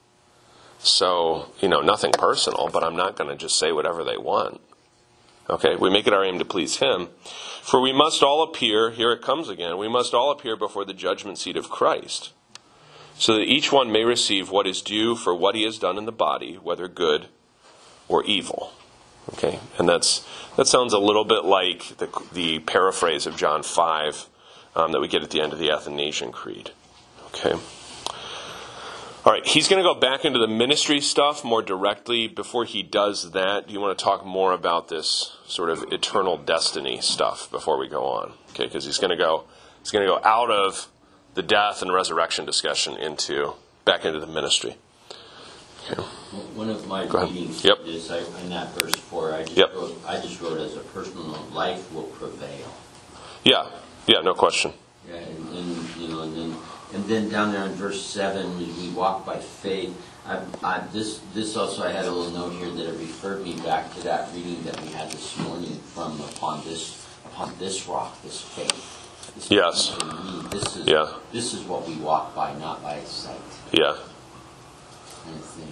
So, you know, nothing personal, but I'm not going to just say whatever they want. Okay, we make it our aim to please him. For we must all appear, here it comes again, we must all appear before the judgment seat of Christ, so that each one may receive what is due for what he has done in the body, whether good or evil. Okay, and that's that sounds a little bit like the, the paraphrase of John five um, that we get at the end of the Athanasian Creed. Okay. All right, he's going to go back into the ministry stuff more directly. Before he does that, do you want to talk more about this sort of eternal destiny stuff before we go on? Okay, because he's going to go he's going to go out of the death and resurrection discussion into back into the ministry. Okay. One of my Go ahead. readings Yep. is I, in that verse four. I just Yep. wrote, I just wrote as a personal life will prevail. Yeah, yeah, no question. Yeah, and then you know, and then and then down there in verse seven, we walk by faith. I, I, this this also I had a little note here that it referred me back to that reading that we had this morning from upon this upon this rock, this faith. This Yes. faith in me. This is Yeah. this is what we walk by, not by sight. Yeah. Kind of thing.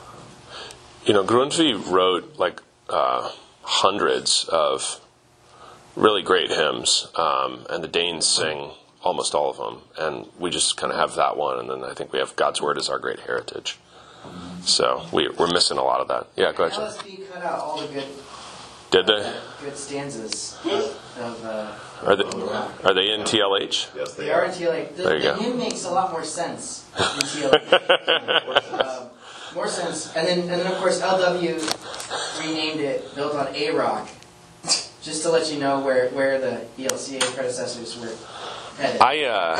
You know, Grundtvig wrote like uh, hundreds of really great hymns, um, and the Danes sing almost all of them, and we just kind of have that one, and then I think we have God's Word as our great heritage. So we, we're missing a lot of that. Yeah, go ahead, L John. S B cut out all the good, Did they? good stanzas of, of uh, Are they, are they in T L H? Yes, they they are are. in T L H. The, There you the go. hymn makes a lot more sense in T L H. uh, more sense. And then, and then of course, L W renamed it, built on A Rock, just to let you know where, where the E L C A predecessors were headed. I uh,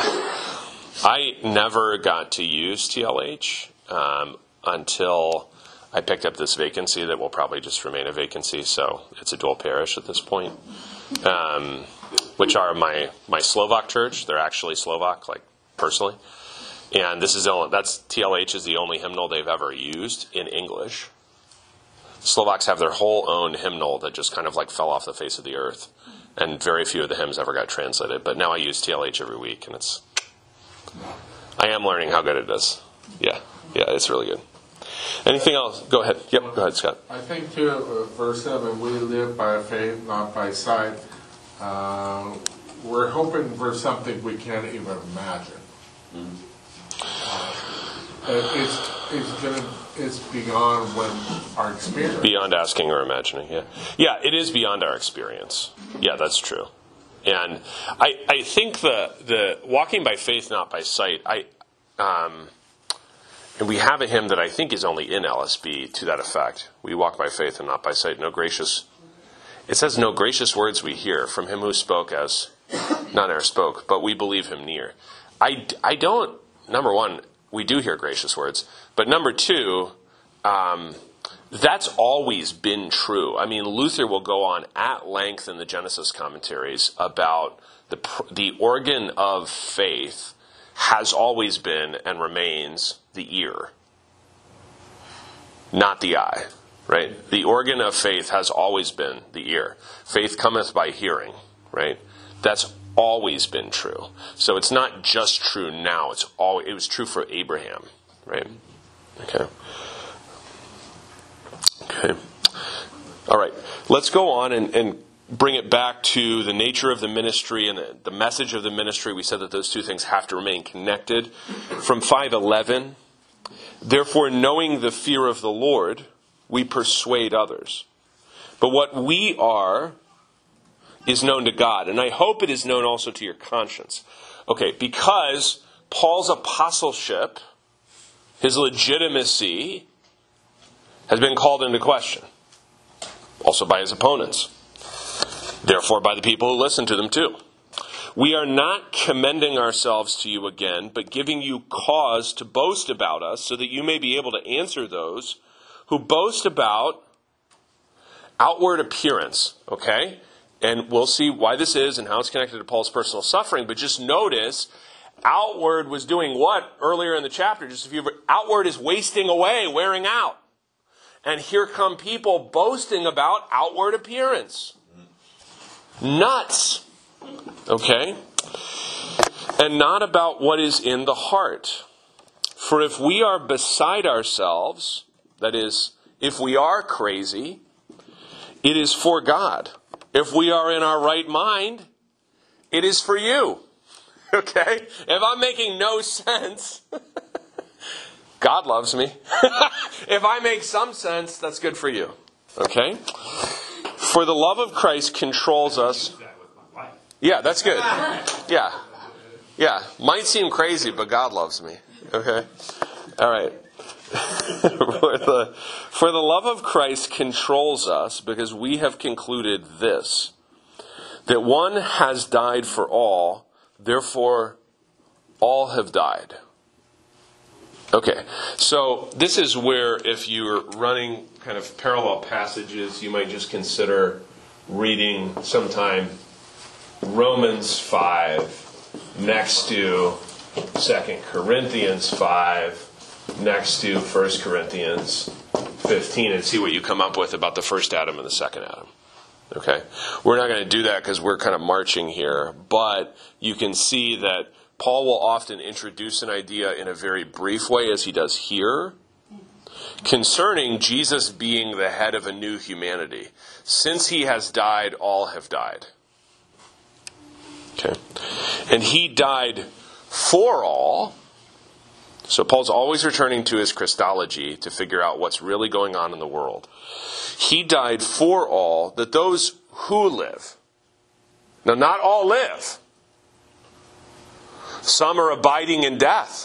I never got to use T L H um, until I picked up this vacancy that will probably just remain a vacancy. So it's a dual parish at this point, um, which are my my Slovak church. They're actually Slovak, like personally, and this is the only, that's T L H is the only hymnal they've ever used in English. Slovaks have their whole own hymnal that just kind of like fell off the face of the earth. And very few of the hymns ever got translated. But now I use T L H every week, and it's... I am learning how good it is. Yeah, yeah, it's really good. Anything else? Go ahead. Yep, go ahead, Scott. I think too, uh, verse seven, we live by faith, not by sight. Uh, we're hoping for something we can't even imagine. Uh, it's it's gonna it's beyond when our experience. Beyond asking or imagining, yeah. Yeah, it is beyond our experience. Yeah, that's true. And I, I think the the walking by faith, not by sight, I um, and we have a hymn that I think is only in L S B to that effect. We walk by faith and not by sight. No gracious, it says, no gracious words we hear from him who spoke as none e'er spoke, but we believe him near. I, I don't, number one, we do hear gracious words, but number two, um, that's always been true. I mean, Luther will go on at length in the Genesis commentaries about the the organ of faith has always been and remains the ear, not the eye, right? The organ of faith has always been the ear. Faith cometh by hearing, right? That's always been true. So it's not just true now. It's all. It was true for Abraham, right? Okay. Okay. All right. Let's go on and, and bring it back to the nature of the ministry and the, the message of the ministry. We said that those two things have to remain connected. From five eleven, therefore, knowing the fear of the Lord, we persuade others. But what we are is known to God, and I hope it is known also to your conscience. Okay, because Paul's apostleship, his legitimacy, has been called into question. Also by his opponents. Therefore by the people who listen to them too. We are not commending ourselves to you again, but giving you cause to boast about us, so that you may be able to answer those who boast about outward appearance. Okay? And we'll see why this is and how it's connected to Paul's personal suffering. But just notice, outward was doing what earlier in the chapter? Just a few. Outward is wasting away, wearing out. And here come people boasting about outward appearance. nuts. Okay? And not about what is in the heart. For if we are beside ourselves, that is, if we are crazy, it is for God. If we are in our right mind, it is for you. Okay? If I'm making no sense, God loves me. If I make some sense, that's good for you. Okay? For the love of Christ controls us. Yeah, that's good. Yeah. Yeah. Might seem crazy, but God loves me. Okay? All right. for, the, for the love of Christ controls us because we have concluded this, that one has died for all, therefore all have died. Okay, so this is where if you're running kind of parallel passages, you might just consider reading sometime Romans five next to Second Corinthians five next to First Corinthians fifteen and see what you come up with about the first Adam and the second Adam. Okay, we're not going to do that because we're kind of marching here, but you can see that Paul will often introduce an idea in a very brief way, as he does here, concerning Jesus being the head of a new humanity. Since he has died, all have died. Okay, and he died for all. So Paul's always returning to his Christology to figure out what's really going on in the world. He died for all, that those who live, now not all live. Some are abiding in death.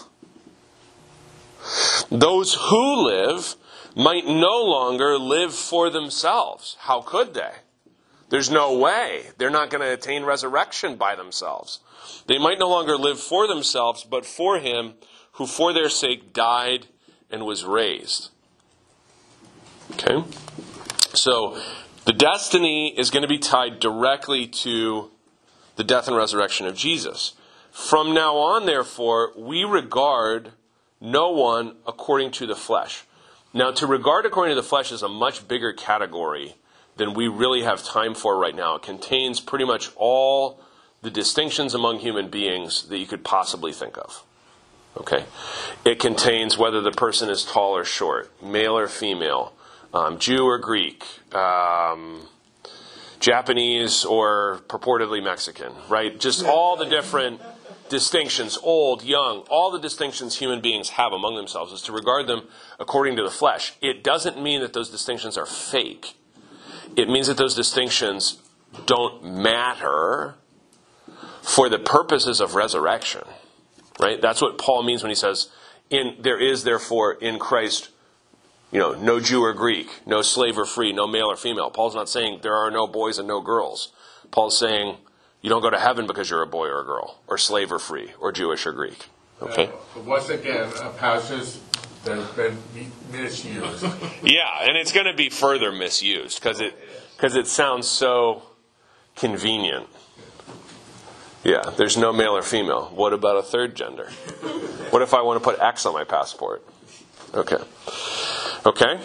Those who live might no longer live for themselves. How could they? There's no way. They're not going to attain resurrection by themselves. They might no longer live for themselves, but for him who for their sake died and was raised. Okay? So, the destiny is going to be tied directly to the death and resurrection of Jesus. From now on, therefore, we regard no one according to the flesh. Now, to regard according to the flesh is a much bigger category than we really have time for right now. It contains pretty much all the distinctions among human beings that you could possibly think of. Okay? It contains whether the person is tall or short, male or female, um, Jew or Greek, um, Japanese or purportedly Mexican, right? Just all the different distinctions, old, young, all the distinctions human beings have among themselves is to regard them according to the flesh. It doesn't mean that those distinctions are fake. It means that those distinctions don't matter for the purposes of resurrection. Right? That's what Paul means when he says, "In there is therefore in Christ, you know, no Jew or Greek, no slave or free, no male or female." Paul's not saying there are no boys and no girls. Paul's saying you don't go to heaven because you're a boy or a girl, or slave or free, or Jewish or Greek. Okay? Uh, once again, a passage that's been misused. Yeah, and it's going to be further misused because it because it sounds so convenient. Yeah, there's no male or female. What about a third gender? What if I want to put X on my passport? Okay. Okay?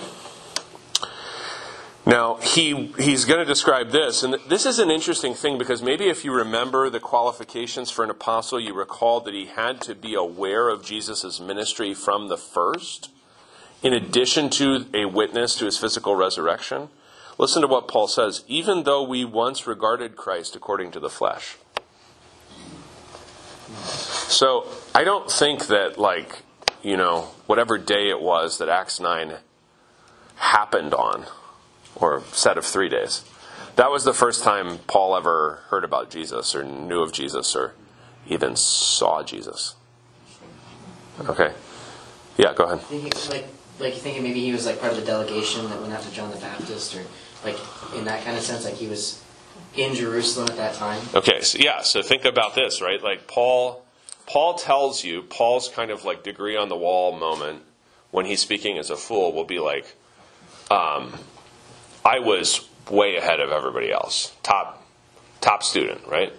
Now, he he's going to describe this, and this is an interesting thing because maybe if you remember the qualifications for an apostle, you recall that he had to be aware of Jesus' ministry from the first, in addition to a witness to his physical resurrection. Listen to what Paul says, "Even though we once regarded Christ according to the flesh." So, I don't think that, like, you know, whatever day it was that Acts nine happened on, or set of three days, that was the first time Paul ever heard about Jesus, or knew of Jesus, or even saw Jesus. Okay. Yeah, go ahead. Thinking, like, like thinking maybe he was like part of the delegation that went after John the Baptist, or like in that kind of sense, like he was in Jerusalem at that time. Okay, so yeah, so think about this, right? Like Paul, Paul tells you, Paul's kind of like degree on the wall moment when he's speaking as a fool will be like, um, I was way ahead of everybody else, top, top student, right?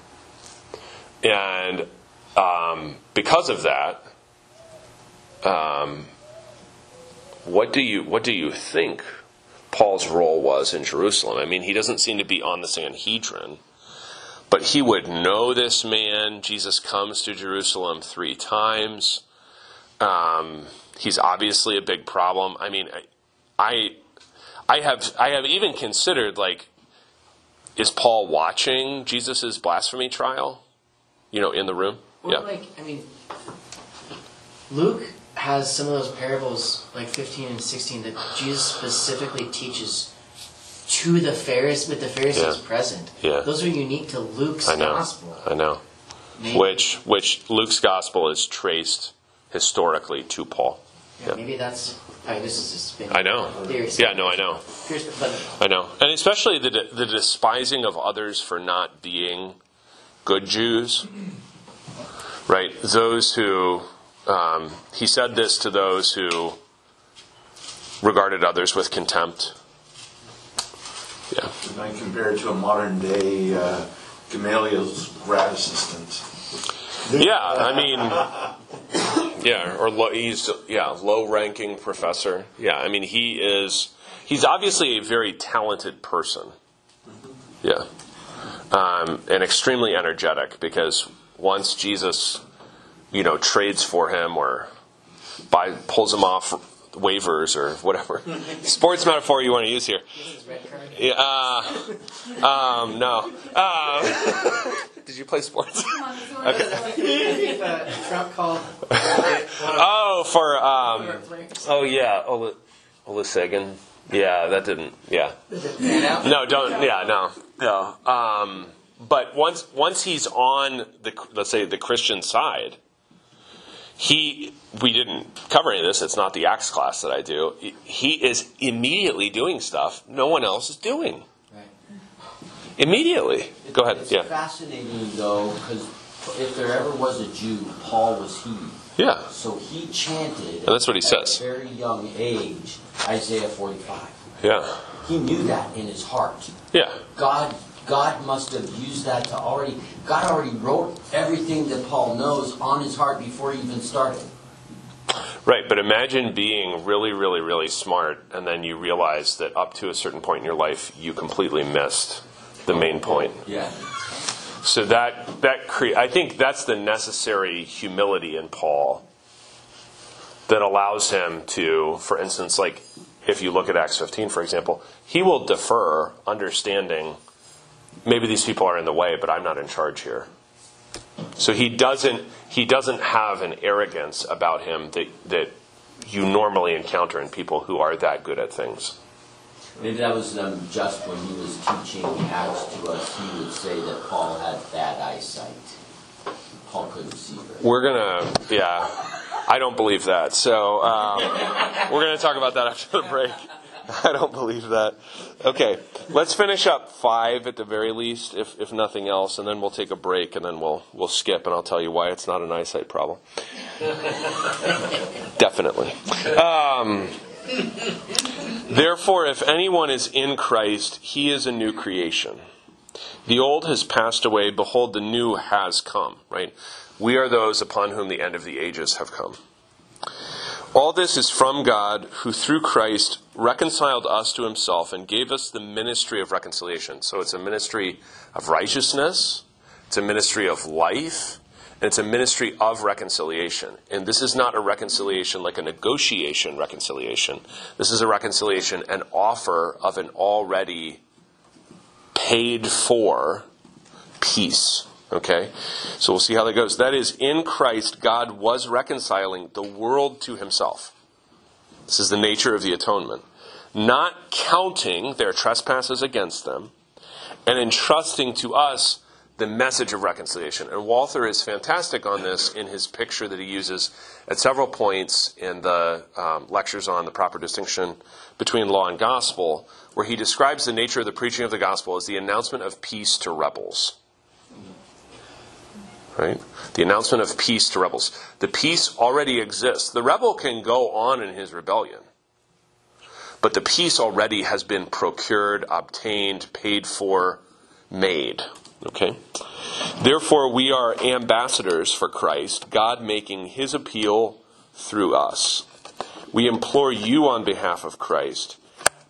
And um, because of that, um, what do you what do you think Paul's role was in Jerusalem. I mean, he doesn't seem to be on the Sanhedrin, but he would know this man. Jesus comes to Jerusalem three times. Um, he's obviously a big problem. I mean, I, I have, I have even considered, like, is Paul watching Jesus' blasphemy trial? You know, in the room? Well, Yeah. like, I mean, Luke has some of those parables, like fifteen and sixteen, that Jesus specifically teaches to the Pharisees, with the Pharisees Yeah. present. Yeah. Those are unique to Luke's I know. gospel. I know. Maybe, Which, which Luke's gospel is traced historically to Paul. yeah, Yeah. maybe that's. I mean, this is just spin. I know. Theory. Yeah, no, I know. Here's- But I know. And especially the the despising of others for not being good Jews. Right? Those who, um, he said this to those who regarded others with contempt. Yeah. I compare it to a modern day uh, Gamaliel's grad assistant. Yeah, I mean, yeah, or low, he's yeah, low-ranking professor. Yeah, I mean, he is. He's obviously a very talented person. Yeah, um, and extremely energetic because once Jesus, you know, trades for him or buy pulls him off waivers or whatever sports metaphor you want to use here. Yeah, uh, um, no. Um, did you play sports? if uh, Trump called. Oh, for um, oh yeah, Ola, Olusegun. Yeah, that didn't. Yeah, no, don't. Yeah, no, no. Um, but once once he's on the, let's say, the Christian side, he we didn't cover any of this. It's not the Acts class that I do. He is immediately doing stuff no one else is doing. Right. Immediately. Go ahead. It's Yeah. fascinating, though, because if there ever was a Jew, Paul was he. Yeah. So he chanted, And that's what he at says. a very young age, Isaiah forty-five. Yeah. He knew that in his heart. Yeah. God, God must have used that to already. God already wrote everything that Paul knows on his heart before he even started. Right, but imagine being really, really, really smart, and then you realize that up to a certain point in your life, you completely missed the main point. Yeah. So that that cre- I think that's the necessary humility in Paul that allows him to, for instance, like if you look at Acts fifteen, for example, he will defer, understanding maybe these people are in the way, but I'm not in charge here. So he doesn't he doesn't have an arrogance about him that that you normally encounter in people who are that good at things. Maybe that was um, just when he was teaching Acts to us, he would say that Paul had bad eyesight. Paul couldn't see very well. We're gonna, yeah, I don't believe that. So um, we're gonna talk about that after the break. I don't believe that. Okay, let's finish up five at the very least, if if nothing else, and then we'll take a break, and then we'll we'll skip, and I'll tell you why it's not an eyesight problem. Definitely. Um, Therefore, if anyone is in Christ, he is a new creation. The old has passed away; behold, the new has come. Right? We are those upon whom the end of the ages have come. All this is from God, who through Christ reconciled us to himself and gave us the ministry of reconciliation. So it's a ministry of righteousness, it's a ministry of life, and it's a ministry of reconciliation. And this is not a reconciliation like a negotiation reconciliation. This is a reconciliation, an offer of an already paid for peace. Okay, so we'll see how that goes. That is, in Christ, God was reconciling the world to himself. This is the nature of the atonement. Not counting their trespasses against them, and entrusting to us the message of reconciliation. And Walther is fantastic on this in his picture that he uses at several points in the um, lectures on the proper distinction between law and gospel, where he describes the nature of the preaching of the gospel as the announcement of peace to rebels. Right? The announcement of peace to rebels. The peace already exists. The rebel can go on in his rebellion. But the peace already has been procured, obtained, paid for, made. Okay? Therefore, we are ambassadors for Christ, God making his appeal through us. We implore you on behalf of Christ,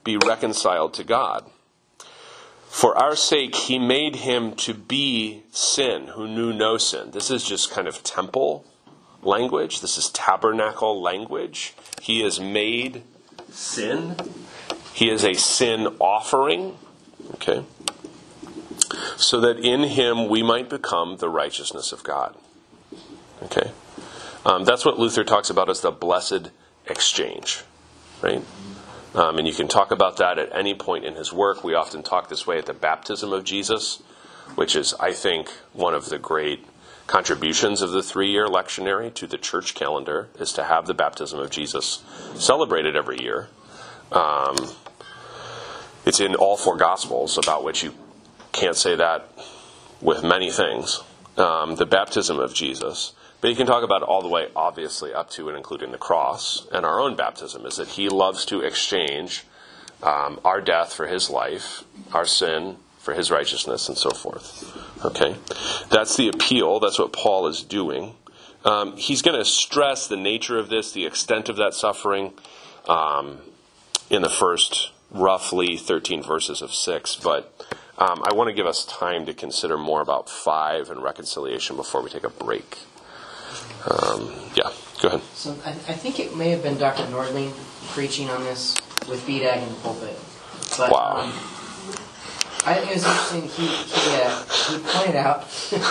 be reconciled to God. For our sake, he made him to be sin who knew no sin. This is just kind of temple language. This is tabernacle language. He is made sin. He is a sin offering. Okay. So that in him we might become the righteousness of God. Okay. Um, that's what Luther talks about as the blessed exchange. Right? Um, and you can talk about that at any point in his work. We often talk this way at the baptism of Jesus, which is, I think, one of the great contributions of the three-year lectionary to the church calendar, is to have the baptism of Jesus celebrated every year. Um, it's in all four Gospels, about which you can't say that with many things. Um, the baptism of Jesus. But you can talk about it all the way, obviously, up to and including the cross. And our own baptism is that he loves to exchange um, our death for his life, our sin for his righteousness, and so forth. Okay? That's the appeal. That's what Paul is doing. Um, he's going to stress the nature of this, the extent of that suffering, um, in the first roughly thirteen verses of six. But um, I want to give us time to consider more about five and reconciliation before we take a break. Um, yeah, go ahead. So I, I think it may have been Doctor Nordling preaching on this with B D A G in the pulpit. But, wow. Um, I think it was interesting. He he, uh, he pointed out.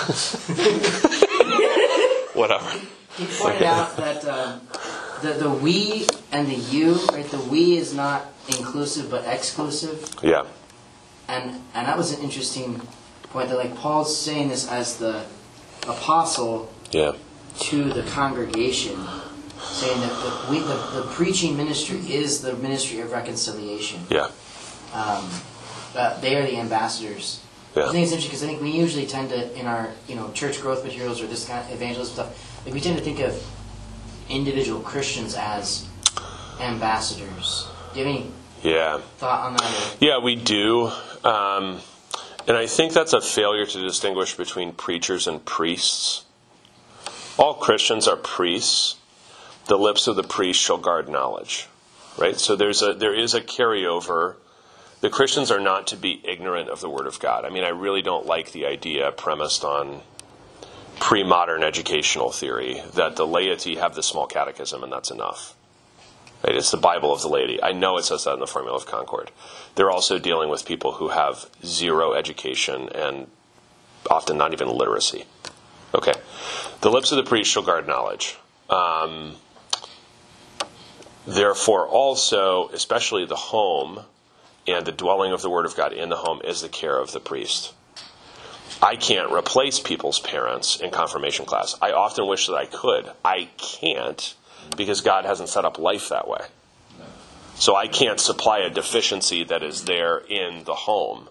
Whatever. He pointed out that uh, the the we and the you, right? The we is not inclusive but exclusive. Yeah. And and that was an interesting point. That like Paul's saying this as the apostle. Yeah. To the congregation, saying that the, we, the, the preaching ministry is the ministry of reconciliation. Yeah. Um, uh, they are the ambassadors. Yeah. I think it's interesting because I think we usually tend to, in our you know church growth materials or this kind of evangelism stuff, like we tend to think of individual Christians as ambassadors. Do you have any yeah. thought on that? Yeah, we do. Um, and I think that's a failure to distinguish between preachers and priests. All Christians are priests. The lips of the priest shall guard knowledge. Right? So there's a there is a carryover. The Christians are not to be ignorant of the Word of God. I mean, I really don't like the idea premised on pre-modern educational theory that the laity have the small catechism and that's enough. Right? It's the Bible of the laity. I know it says that in the Formula of Concord. They're also dealing with people who have zero education and often not even literacy. Okay. The lips of the priest shall guard knowledge. Um, therefore also, especially the home and the dwelling of the Word of God in the home is the care of the priest. I can't replace people's parents in confirmation class. I often wish that I could. I can't because God hasn't set up life that way. So I can't supply a deficiency that is there in the home.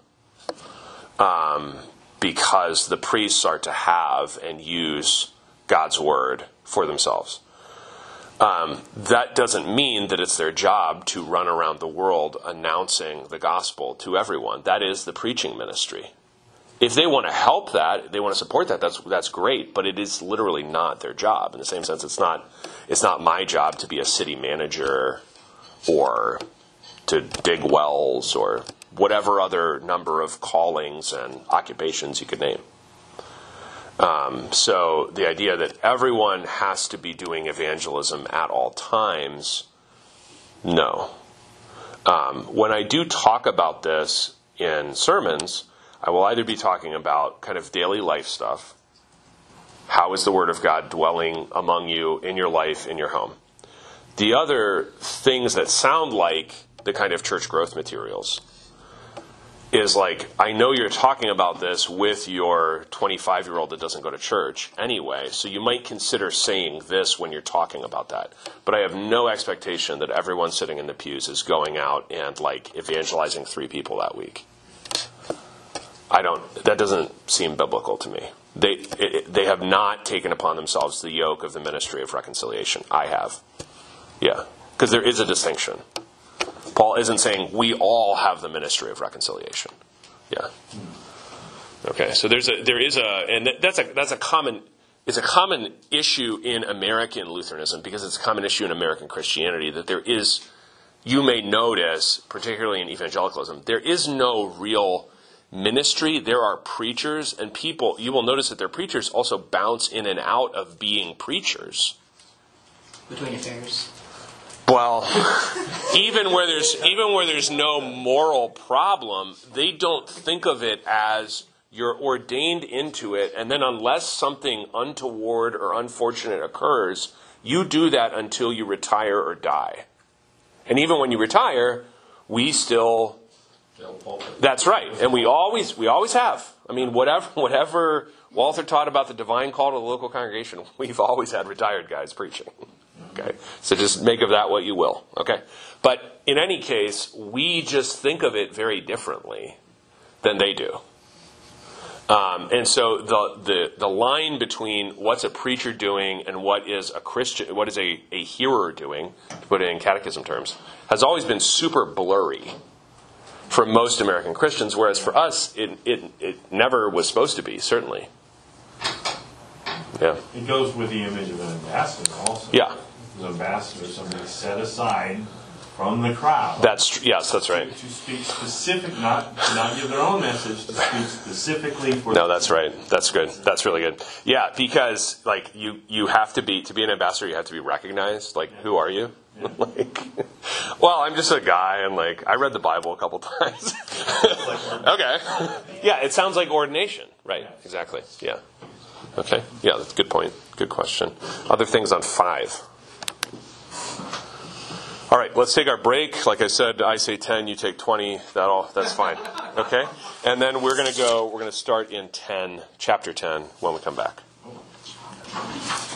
Um... because the priests are to have and use God's word for themselves. Um, that doesn't mean that it's their job to run around the world announcing the gospel to everyone. That is the preaching ministry. If they want to help that, they want to support that, that's that's great, but it is literally not their job. In the same sense, it's not it's not my job to be a city manager or to dig wells or whatever other number of callings and occupations you could name. Um, so the idea that everyone has to be doing evangelism at all times, no. Um, when I do talk about this in sermons, I will either be talking about kind of daily life stuff. How is the Word of God dwelling among you in your life, in your home? The other things that sound like the kind of church growth materials is like, I know you're talking about this with your twenty-five-year-old that doesn't go to church anyway, so you might consider saying this when you're talking about that. But I have no expectation that everyone sitting in the pews is going out and like evangelizing three people that week. I don't, that doesn't seem biblical to me. They it, they have not taken upon themselves the yoke of the ministry of reconciliation. I have. Yeah, because there is a distinction. Paul isn't saying we all have the ministry of reconciliation. Yeah. Okay. So there's a there is a and that's a that's a common it's a common issue in American Lutheranism because it's a common issue in American Christianity that there is you may notice, particularly in evangelicalism, there is no real ministry. There are preachers, and people, you will notice that their preachers also bounce in and out of being preachers. Between affairs. Well, even where there's even where there's no moral problem, they don't think of it as you're ordained into it, and then unless something untoward or unfortunate occurs, you do that until you retire or die. And even when you retire, we still... That's right. And we always we always have. I mean, whatever whatever Walther taught about the divine call to the local congregation, we've always had retired guys preaching. Okay? So just make of that what you will. Okay? But in any case, we just think of it very differently than they do. Um, and so the, the the line between what's a preacher doing and what is a Christian, what is a, a hearer doing, to put it in catechism terms, has always been super blurry for most American Christians, whereas for us, it it, it never was supposed to be, certainly. Yeah. It goes with the image of an ambassador also. Yeah. An ambassador is somebody set aside from the crowd. That's yes, that's right. To, to speak specific, not to not give their own message, to speak specifically for. No, that's right. That's good. That's really good. Yeah, because like you, you have to be to be an ambassador. You have to be recognized. Like, who are you? Yeah. Like, well, I'm just a guy, and like I read the Bible a couple times. Okay. Yeah, it sounds like ordination, right? Exactly. Yeah. Okay. Yeah, that's a good point. Good question. Other things on five. All right, let's take our break. Like I said, I say ten, you take twenty. That all that's fine. Okay? And then we're going to go we're going to start in ten, chapter ten when we come back.